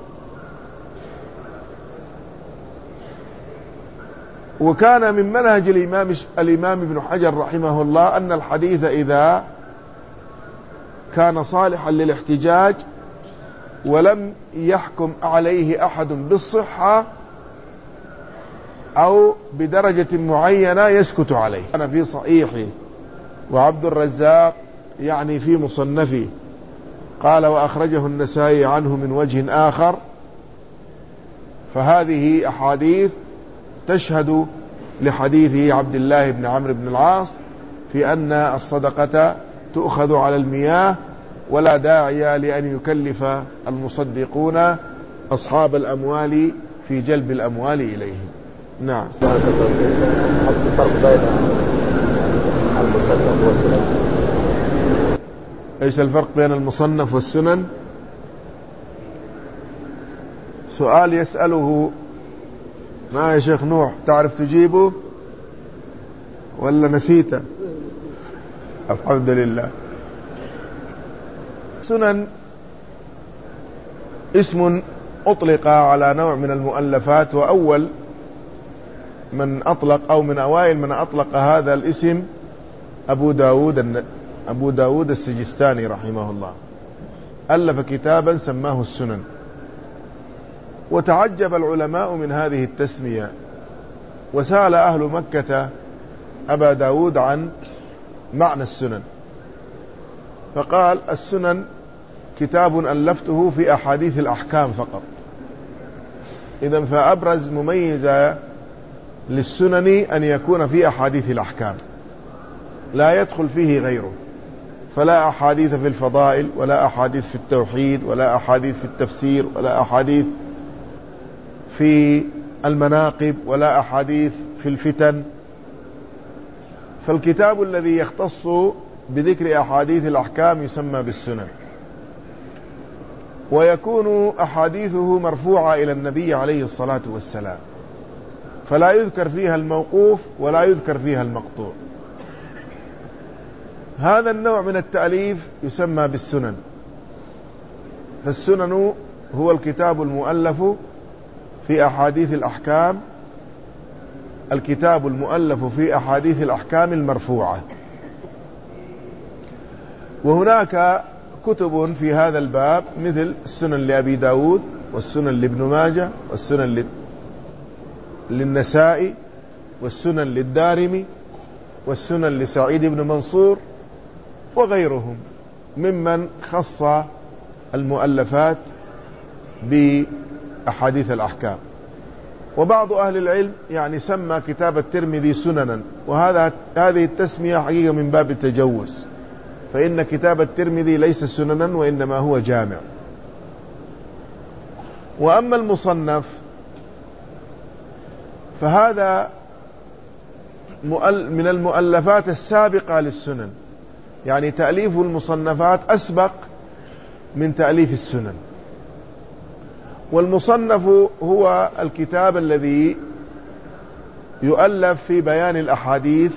وكان من منهج الإمام ابن حجر رحمه الله أن الحديث إذا كان صالحا للاحتجاج ولم يحكم عليه أحد بالصحة أو بدرجة معينة يسكت عليه. أنا في صحيحه وعبد الرزاق يعني في مصنفه قال وأخرجه النسائي عنه من وجه آخر، فهذه أحاديث تشهد لحديث عبد الله بن عمرو بن العاص في أن الصدقة تؤخذ على المياه، ولا داعي لأن يكلف المصدقون أصحاب الأموال في جلب الأموال إليهم. نعم. الفرق بين المصنف والسنن؟ ايش الفرق بين المصنف والسنن؟ سؤال يسأله ما يا شيخ نوح، تعرف تجيبه ولا نسيته؟ الحمد لله. سنن اسم أطلق على نوع من المؤلفات، وأول من أطلق أو من أوائل من أطلق هذا الاسم أبو داود السجستاني رحمه الله، ألف كتابا سماه السنن. وتعجب العلماء من هذه التسمية، وسأل أهل مكة أبا داود عن معنى السنن، فقال السنن كتاب ألفته في أحاديث الأحكام فقط. إذن فأبرز مميزة للسنن أن يكون في أحاديث الأحكام، لا يدخل فيه غيره، فلا أحاديث في الفضائل ولا أحاديث في التوحيد ولا أحاديث في التفسير ولا أحاديث في المناقب ولا أحاديث في الفتن. فالكتاب الذي يختص بذكر أحاديث الأحكام يسمى بالسنن، ويكون أحاديثه مرفوعة إلى النبي عليه الصلاة والسلام، فلا يذكر فيها الموقوف ولا يذكر فيها المقطوع. هذا النوع من التأليف يسمى بالسنن. فالسنن هو الكتاب المؤلف في أحاديث الأحكام، الكتاب المؤلف في أحاديث الأحكام المرفوعة. وهناك كتب في هذا الباب مثل السنن لأبي داود والسنن لابن ماجه والسنن للنسائي والسنن للدارمي والسنن لسعيد بن منصور وغيرهم ممن خص المؤلفات بأحاديث الأحكام. وبعض أهل العلم يعني سمى كتاب الترمذي سننا، هذه التسمية حقيقة من باب التجوز، فإن كتاب الترمذي ليس سننا وإنما هو جامع. وأما المصنف فهذا من المؤلفات السابقة للسنن، يعني تأليف المصنفات أسبق من تأليف السنن. والمصنف هو الكتاب الذي يؤلف في بيان الأحاديث،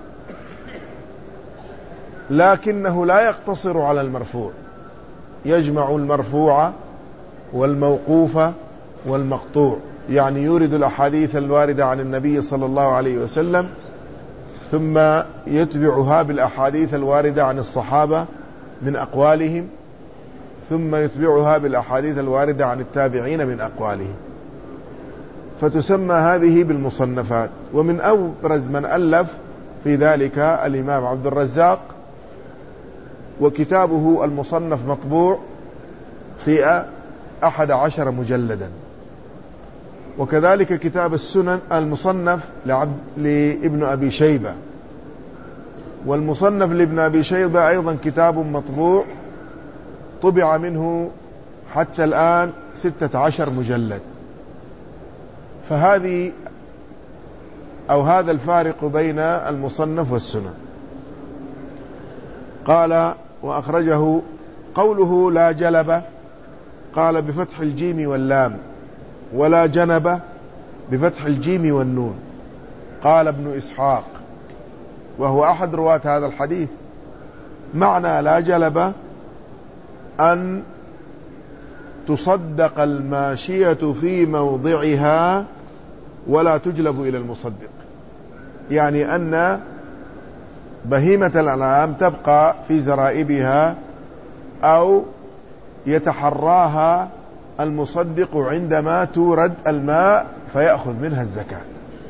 لكنه لا يقتصر على المرفوع، يجمع المرفوع والموقوف والمقطوع، يعني يورد الأحاديث الواردة عن النبي صلى الله عليه وسلم ثم يتبعها بالأحاديث الواردة عن الصحابة من أقوالهم، ثم يتبعها بالأحاديث الواردة عن التابعين من أقوالهم، فتسمى هذه بالمصنفات. ومن أبرز من ألف في ذلك الإمام عبد الرزاق، وكتابه المصنف مطبوع في 11 مجلدا. وكذلك كتاب السنن المصنف لابن أبي شيبة، والمصنف لابن أبي شيبة أيضا كتاب مطبوع طبع منه حتى الآن 16 مجلد. فهذه أو هذا الفارق بين المصنف والسنن. قال وأخرجه قوله لا جلب، قال بفتح الجيم واللام، ولا جنب بفتح الجيم والنون. قال ابن إسحاق وهو أحد رواة هذا الحديث: معنى لا جلب أن تصدق الماشية في موضعها ولا تجلب إلى المصدق، يعني أن بهيمة الأنعام تبقى في زرائبها أو يتحراها المصدق عندما تورد الماء فيأخذ منها الزكاة.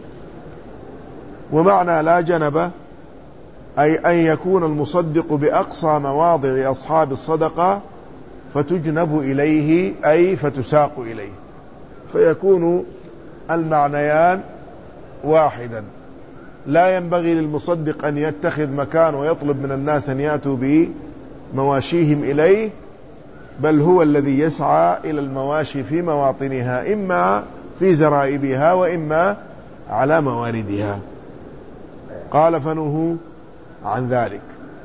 ومعنى لا جنب أي أن يكون المصدق بأقصى مواضع أصحاب الصدقة فتجنب إليه أي فتساق إليه، فيكون المعنيان واحدا. لا ينبغي للمصدق أن يتخذ مكان ويطلب من الناس أن يأتوا بمواشيهم إليه، بل هو الذي يسعى إلى المواشي في مواطنها، إما في زرائبها وإما على مواردها. قال فنهوا عن ذلك.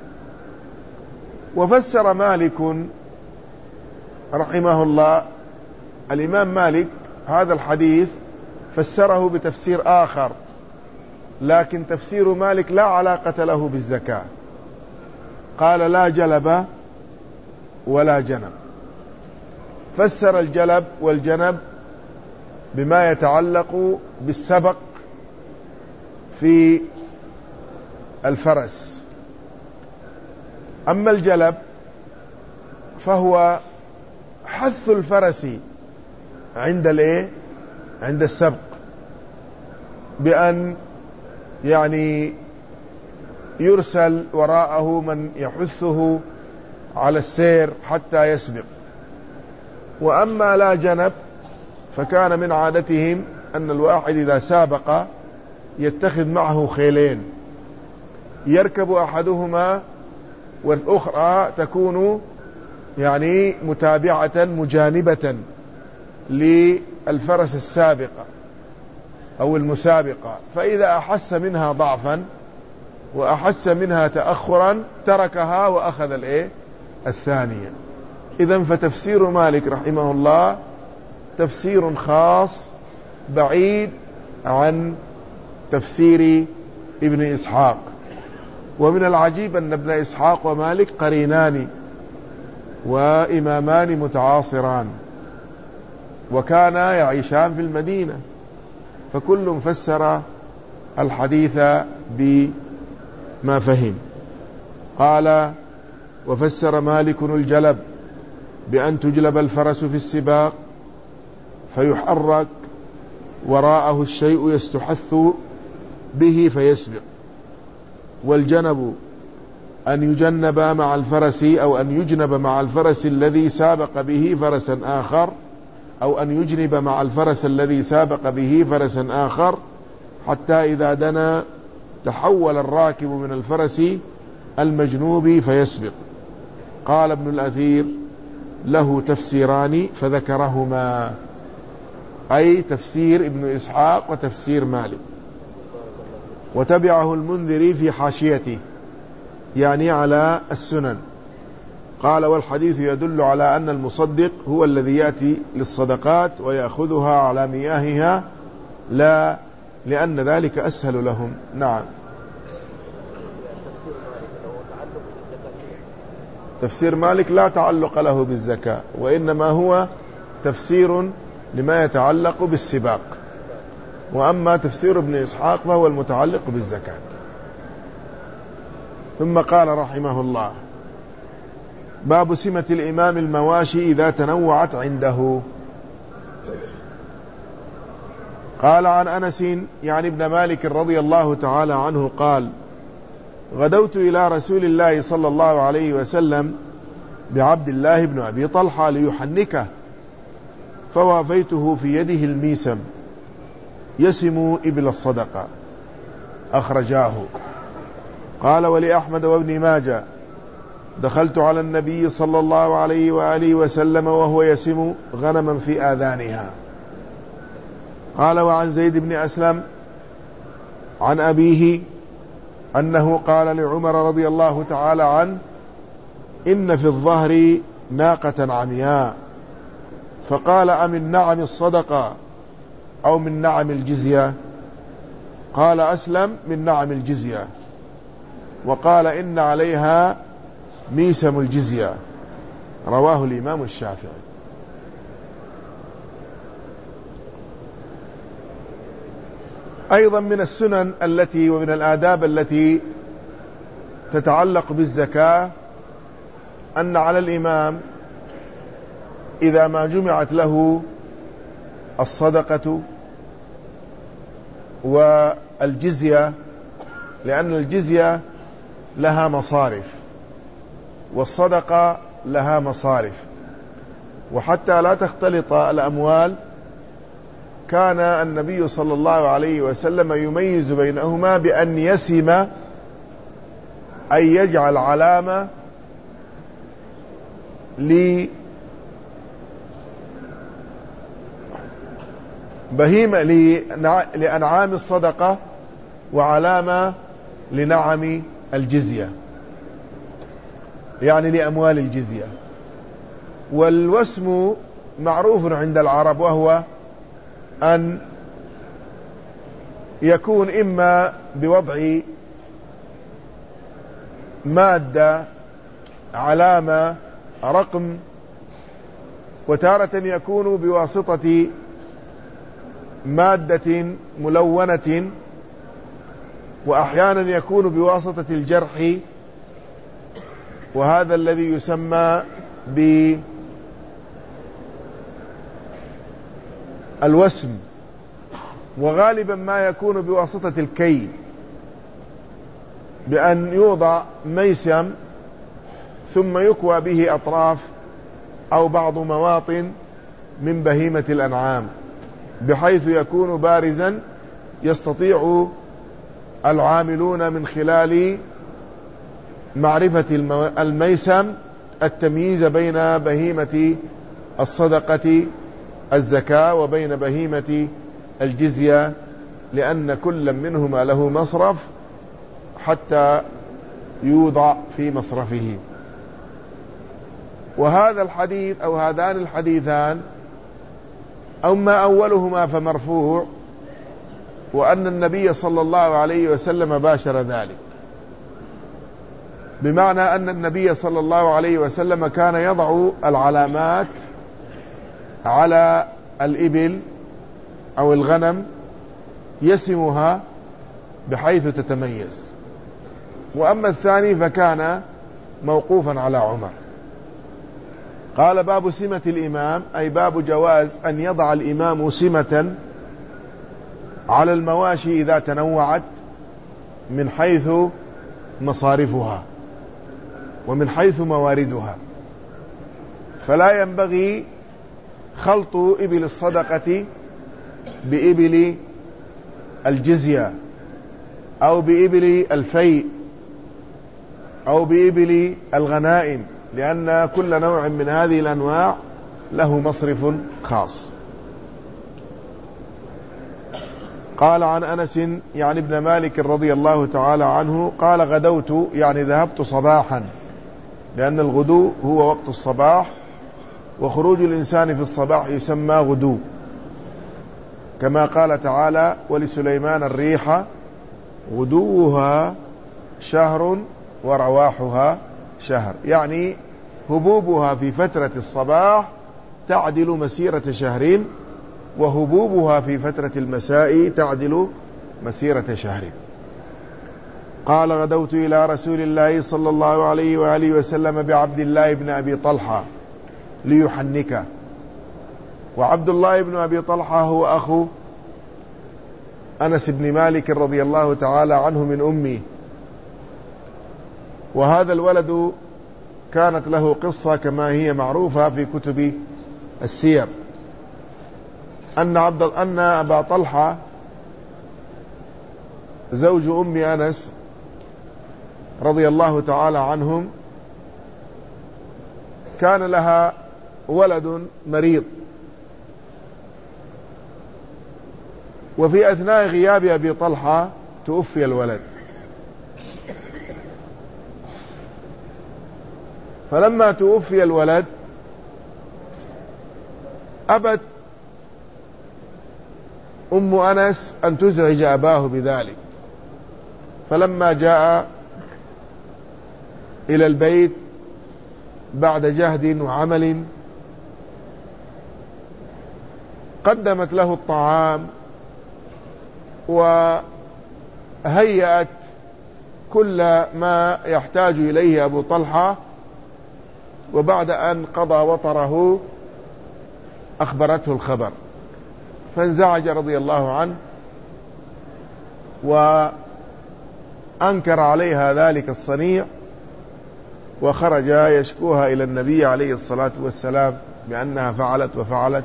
وفسر مالك رحمه الله، الإمام مالك هذا الحديث فسره بتفسير آخر، لكن تفسير مالك لا علاقة له بالزكاة. قال لا جلب ولا جنب، فسر الجلب والجنب بما يتعلق بالسبق في الفرس. أما الجلب فهو حث الفرس عند السبق، بأن يعني يرسل وراءه من يحثه على السير حتى يسبق. وأما لا جنب فكان من عادتهم أن الواحد إذا سابق يتخذ معه خيلين، يركب أحدهما والأخرى تكون يعني متابعة مجانبة للفرس السابقة أو المسابقة، فإذا أحس منها ضعفا وأحس منها تأخرا تركها وأخذ الثانية. إذن فتفسير مالك رحمه الله تفسير خاص بعيد عن تفسير ابن إسحاق. ومن العجيب أن ابن إسحاق ومالك قرينان وإمامان متعاصران، وكانا يعيشان في المدينة، فكل فسر الحديث بما فهم. قال وفسر مالك الجلب بأن تجلب الفرس في السباق فيحرك وراءه الشيء يستحث به فيسبق، والجنب أن يجنب مع الفرس أو أن يجنب مع الفرس الذي سابق به فرسا آخر، أو أن يجنب مع الفرس الذي سابق به فرسا آخر، حتى إذا دنا تحول الراكب من الفرس المجنوب فيسبق. قال ابن الأثير له تفسيران فذكرهما، أي تفسير ابن إسحاق وتفسير مالك، وتبعه المنذري في حاشيته يعني على السنن. قال والحديث يدل على أن المصدق هو الذي يأتي للصدقات ويأخذها على مياهها، لا لأن ذلك أسهل لهم. نعم. تفسير مالك لا تعلق له بالزكاة، وإنما هو تفسير لما يتعلق بالسباق، وأما تفسير ابن إسحاق فهو المتعلق بالزكاة. ثم قال رحمه الله: باب سمة الإمام المواشي إذا تنوعت عنده. قال عن أنس يعني ابن مالك رضي الله تعالى عنه قال: غدوت إلى رسول الله صلى الله عليه وسلم بعبد الله بن أبي طلحة ليحنكه، فوافيته في يده الميسم يسم إبل الصدقة، أخرجاه. قال ولأحمد وابن ماجه: دخلت على النبي صلى الله عليه وآله وسلم وهو يسم غنما في آذانها. قال وعن زيد بن أسلم عن أبيه أنه قال لعمر رضي الله تعالى عنه: إن في الظهر ناقة عمياء، فقال أمن نعم الصدقة أو من نعم الجزية؟ قال أسلم من نعم الجزية، وقال إن عليها ميسم الجزية. رواه الإمام الشافعي. أيضا من السنن التي ومن الآداب التي تتعلق بالزكاة أن على الإمام إذا ما جمعت له الصدقة والجزية، لأن الجزية لها مصارف والصدقة لها مصارف، وحتى لا تختلط الأموال كان النبي صلى الله عليه وسلم يميز بينهما بأن يسم، أي يجعل علامة بهيمة لأنعام الصدقة وعلامة لنعم الجزية، يعني لأموال الجزية. والوسم معروف عند العرب، وهو أن يكون إما بوضع مادة علامة رقم، وتارة يكون بواسطة مادة ملونة، وأحيانا يكون بواسطة الجرح، وهذا الذي يسمى بالوسم. وغالبا ما يكون بواسطة الكي، بأن يوضع ميسم ثم يكوى به أطراف أو بعض مواطن من بهيمة الأنعام، بحيث يكون بارزا يستطيع العاملون من خلال معرفة الميسم التمييز بين بهيمة الصدقة الزكاة وبين بهيمة الجزية، لأن كل منهما له مصرف حتى يوضع في مصرفه. وهذا الحديث أو هذان الحديثان أما أولهما فمرفوع، وأن النبي صلى الله عليه وسلم باشر ذلك، بمعنى أن النبي صلى الله عليه وسلم كان يضع العلامات على الإبل أو الغنم يسمها بحيث تتميز. وأما الثاني فكان موقوفا على عمر. قال باب سمة الإمام، أي باب جواز أن يضع الإمام سمة على المواشي إذا تنوعت من حيث مصارفها ومن حيث مواردها، فلا ينبغي خلط إبل الصدقة بإبل الجزية أو بإبل الفيء، أو بإبل الغنائم، لأن كل نوع من هذه الأنواع له مصرف خاص. قال عن أنس يعني ابن مالك رضي الله تعالى عنه قال غدوت يعني ذهبت صباحا، لأن الغدو هو وقت الصباح، وخروج الإنسان في الصباح يسمى غدو، كما قال تعالى ولسليمان الريح غدوها شهر ورواحها شهر، يعني هبوبها في فترة الصباح تعدل مسيرة شهر، وهبوبها في فترة المساء تعدل مسيرة شهر. قال غدوت إلى رسول الله صلى الله عليه وآله وسلم بعبد الله بن أبي طلحة ليحنكه، وعبد الله بن أبي طلحة هو أخو أنس بن مالك رضي الله تعالى عنه من أمي، وهذا الولد كانت له قصة كما هي معروفة في كتب السير، أن أبا طلحة زوج أم أنس رضي الله تعالى عنهم كان لها ولد مريض، وفي أثناء غياب أبي طلحة توفي الولد، فلما توفي الولد أبت أم أنس أن تزعج أباه بذلك، فلما جاء إلى البيت بعد جهد وعمل قدمت له الطعام وهيأت كل ما يحتاج إليه أبو طلحة، وبعد أن قضى وطره أخبرته الخبر، فانزعج رضي الله عنه وأنكر عليها ذلك الصنيع، وخرج يشكوها إلى النبي عليه الصلاة والسلام بأنها فعلت وفعلت،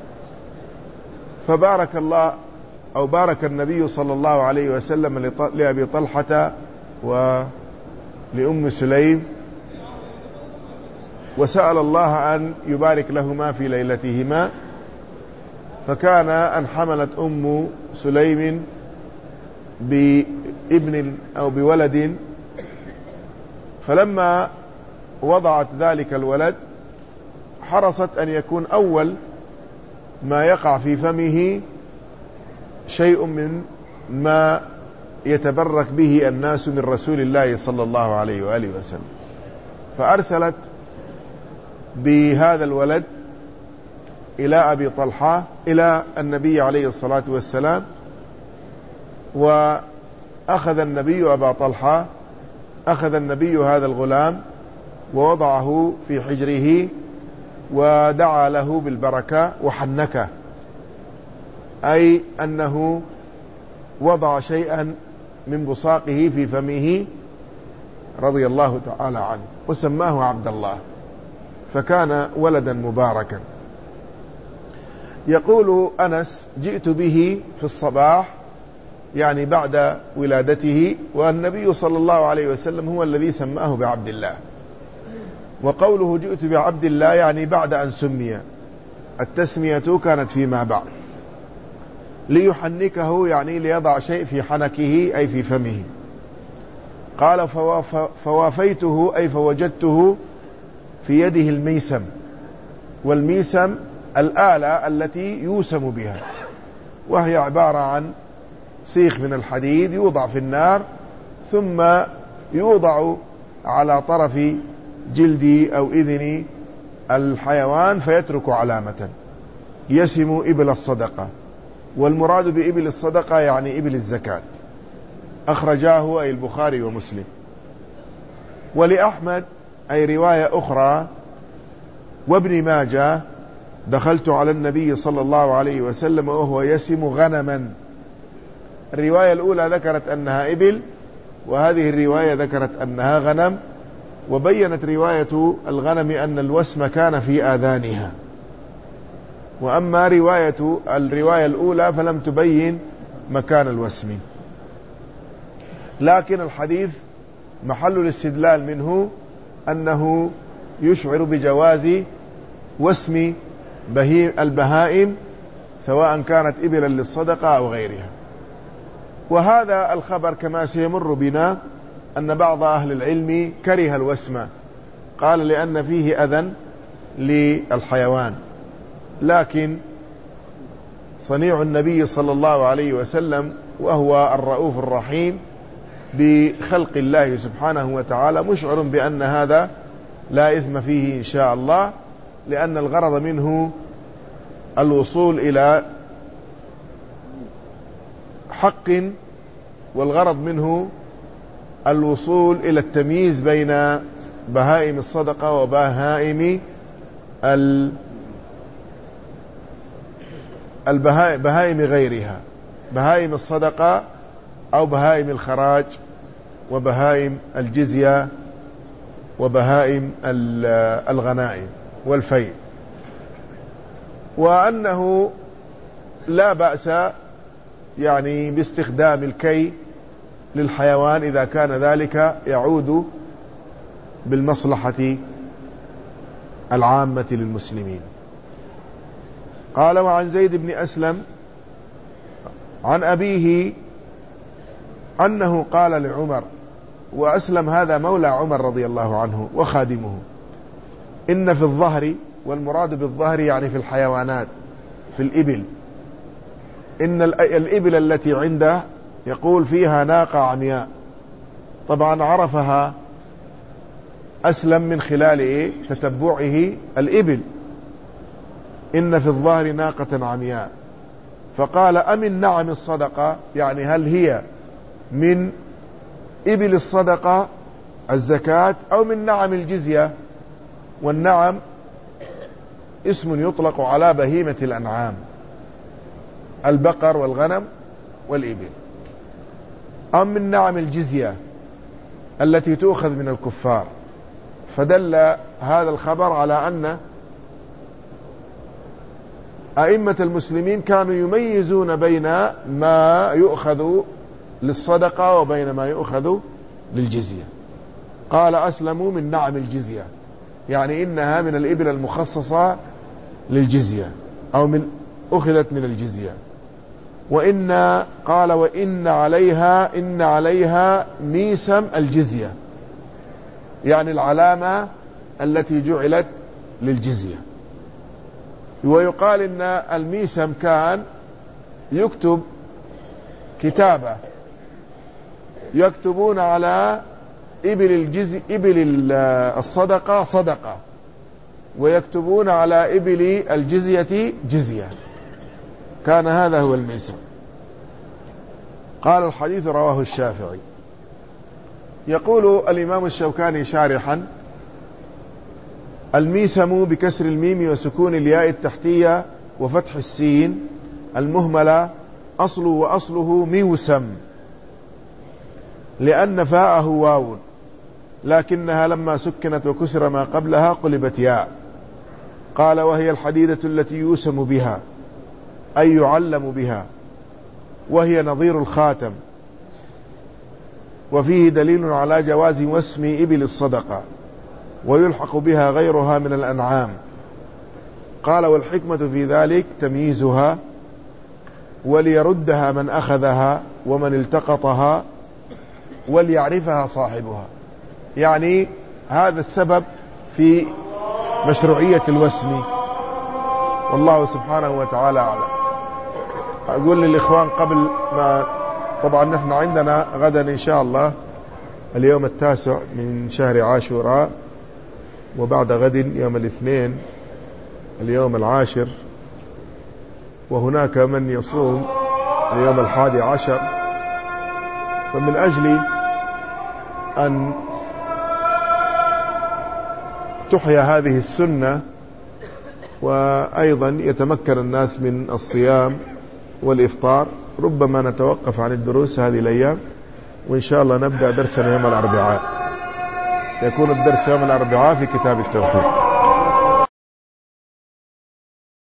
فبارك الله أو بارك النبي صلى الله عليه وسلم لأبي طلحة ولأم سليم، وسأل الله أن يبارك لهما في ليلتهما، فكان أن حملت أم سليم بابن أو بولد، فلما وضعت ذلك الولد حرصت أن يكون أول ما يقع في فمه شيء من ما يتبرك به الناس من رسول الله صلى الله عليه وآله وسلم، فأرسلت بهذا الولد إلى أبي طلحة إلى النبي عليه الصلاة والسلام، وأخذ النبي أبا طلحة، أخذ النبي هذا الغلام ووضعه في حجره ودعا له بالبركة وحنكه، أي أنه وضع شيئا من بصاقه في فمه رضي الله تعالى عنه، وسماه عبد الله، فكان ولدا مباركا. يقول أنس جئت به في الصباح يعني بعد ولادته، والنبي صلى الله عليه وسلم هو الذي سماه بعبد الله، وقوله جئت بعبد الله يعني بعد أن سمي، التسمية كانت فيما بعد. ليحنكه يعني ليضع شيء في حنكه أي في فمه. قال فوافيته أي فوجدته في يده الميسم، والميسم الآلة التي يوسم بها، وهي عبارة عن سيخ من الحديد يوضع في النار ثم يوضع على طرف جلد أو إذن الحيوان فيترك علامة، يسم إبل الصدقة، والمراد بإبل الصدقة يعني إبل الزكاة. أخرجاه أي البخاري ومسلم. ولأحمد أي رواية أخرى وابن ماجه دخلت على النبي صلى الله عليه وسلم وهو يسم غنما. الرواية الأولى ذكرت أنها إبل، وهذه الرواية ذكرت أنها غنم، وبينت رواية الغنم أن الوسم كان في آذانها، وأما الرواية الأولى فلم تبين مكان الوسم. لكن الحديث محل الاستدلال منه أنه يشعر بجواز وسم البهائم سواء كانت إبلا للصدقة أو غيرها. وهذا الخبر كما سيمر بنا أن بعض أهل العلم كره الوسم، قال لأن فيه أذى للحيوان، لكن صنيع النبي صلى الله عليه وسلم وهو الرؤوف الرحيم بخلق الله سبحانه وتعالى مشعر بأن هذا لا إثم فيه إن شاء الله، لأن الغرض منه الوصول إلى حق، والغرض منه الوصول إلى التمييز بين بهائم الصدقة وبهائم بهائم غيرها، بهائم الصدقة أو بهائم الخراج وبهائم الجزية وبهائم الغنائم والفيء، وأنه لا بأس يعني باستخدام الكي للحيوان إذا كان ذلك يعود بالمصلحة العامة للمسلمين. قال: وعن زيد بن أسلم عن أبيه أنه قال لعمر، وأسلم هذا مولى عمر رضي الله عنه وخادمه: إن في الظهر، والمراد بالظهر يعني في الحيوانات، في الإبل، إن الإبل التي عنده يقول فيها ناقة عمياء. طبعا عرفها أسلم من خلال تتبعه الإبل، إن في الظهر ناقة عمياء، فقال: أمن نعم الصدقة، يعني هل هي من إبل الصدقة الزكاة أو من نعم الجزية؟ والنعم اسم يطلق على بهيمة الأنعام، البقر والغنم والإبل، أم من نعم الجزية التي تؤخذ من الكفار. فدل هذا الخبر على أن أئمة المسلمين كانوا يميزون بين ما يؤخذ للصدقة وبين ما يؤخذ للجزية. قال: أسلموا من نعم الجزية، يعني إنها من الإبل المخصصة للجزية أو أخذت من الجزية. قال: وإن عليها ميسم الجزية، يعني العلامة التي جعلت للجزية. ويقال إن الميسم كان يكتب كتابة، يكتبون على إبل الصدقة صدقة، ويكتبون على إبل الجزية جزية، كان هذا هو الميسم. قال: الحديث رواه الشافعي. يقول الإمام الشوكاني شارحا: الميسم بكسر الميم وسكون الياء التحتية وفتح السين المهملة وأصله ميوسم، لأن فاءه واو، لكنها لما سكنت وكسر ما قبلها قلبت ياء. قال: وهي الحديدة التي يوسم بها، أي يعلم بها، وهي نظير الخاتم. وفيه دليل على جواز وسم إبل الصدقة، ويلحق بها غيرها من الأنعام. قال: والحكمة في ذلك تمييزها، وليردها من أخذها ومن التقطها، وليعرفها صاحبها. يعني هذا السبب في مشروعية الوسم، والله سبحانه وتعالى أعلم. أقول للإخوان قبل ما، طبعا نحن عندنا غدا إن شاء الله اليوم 9 من شهر عاشوراء، وبعد غد يوم الاثنين اليوم 10، وهناك من يصوم اليوم 11. فمن أجل أن تحيا هذه السنة، وأيضا يتمكن الناس من الصيام والإفطار، ربما نتوقف عن الدروس هذه الأيام، وإن شاء الله نبدأ درسنا يوم الأربعاء. يكون الدرس يوم الأربعاء في كتاب التوحيد.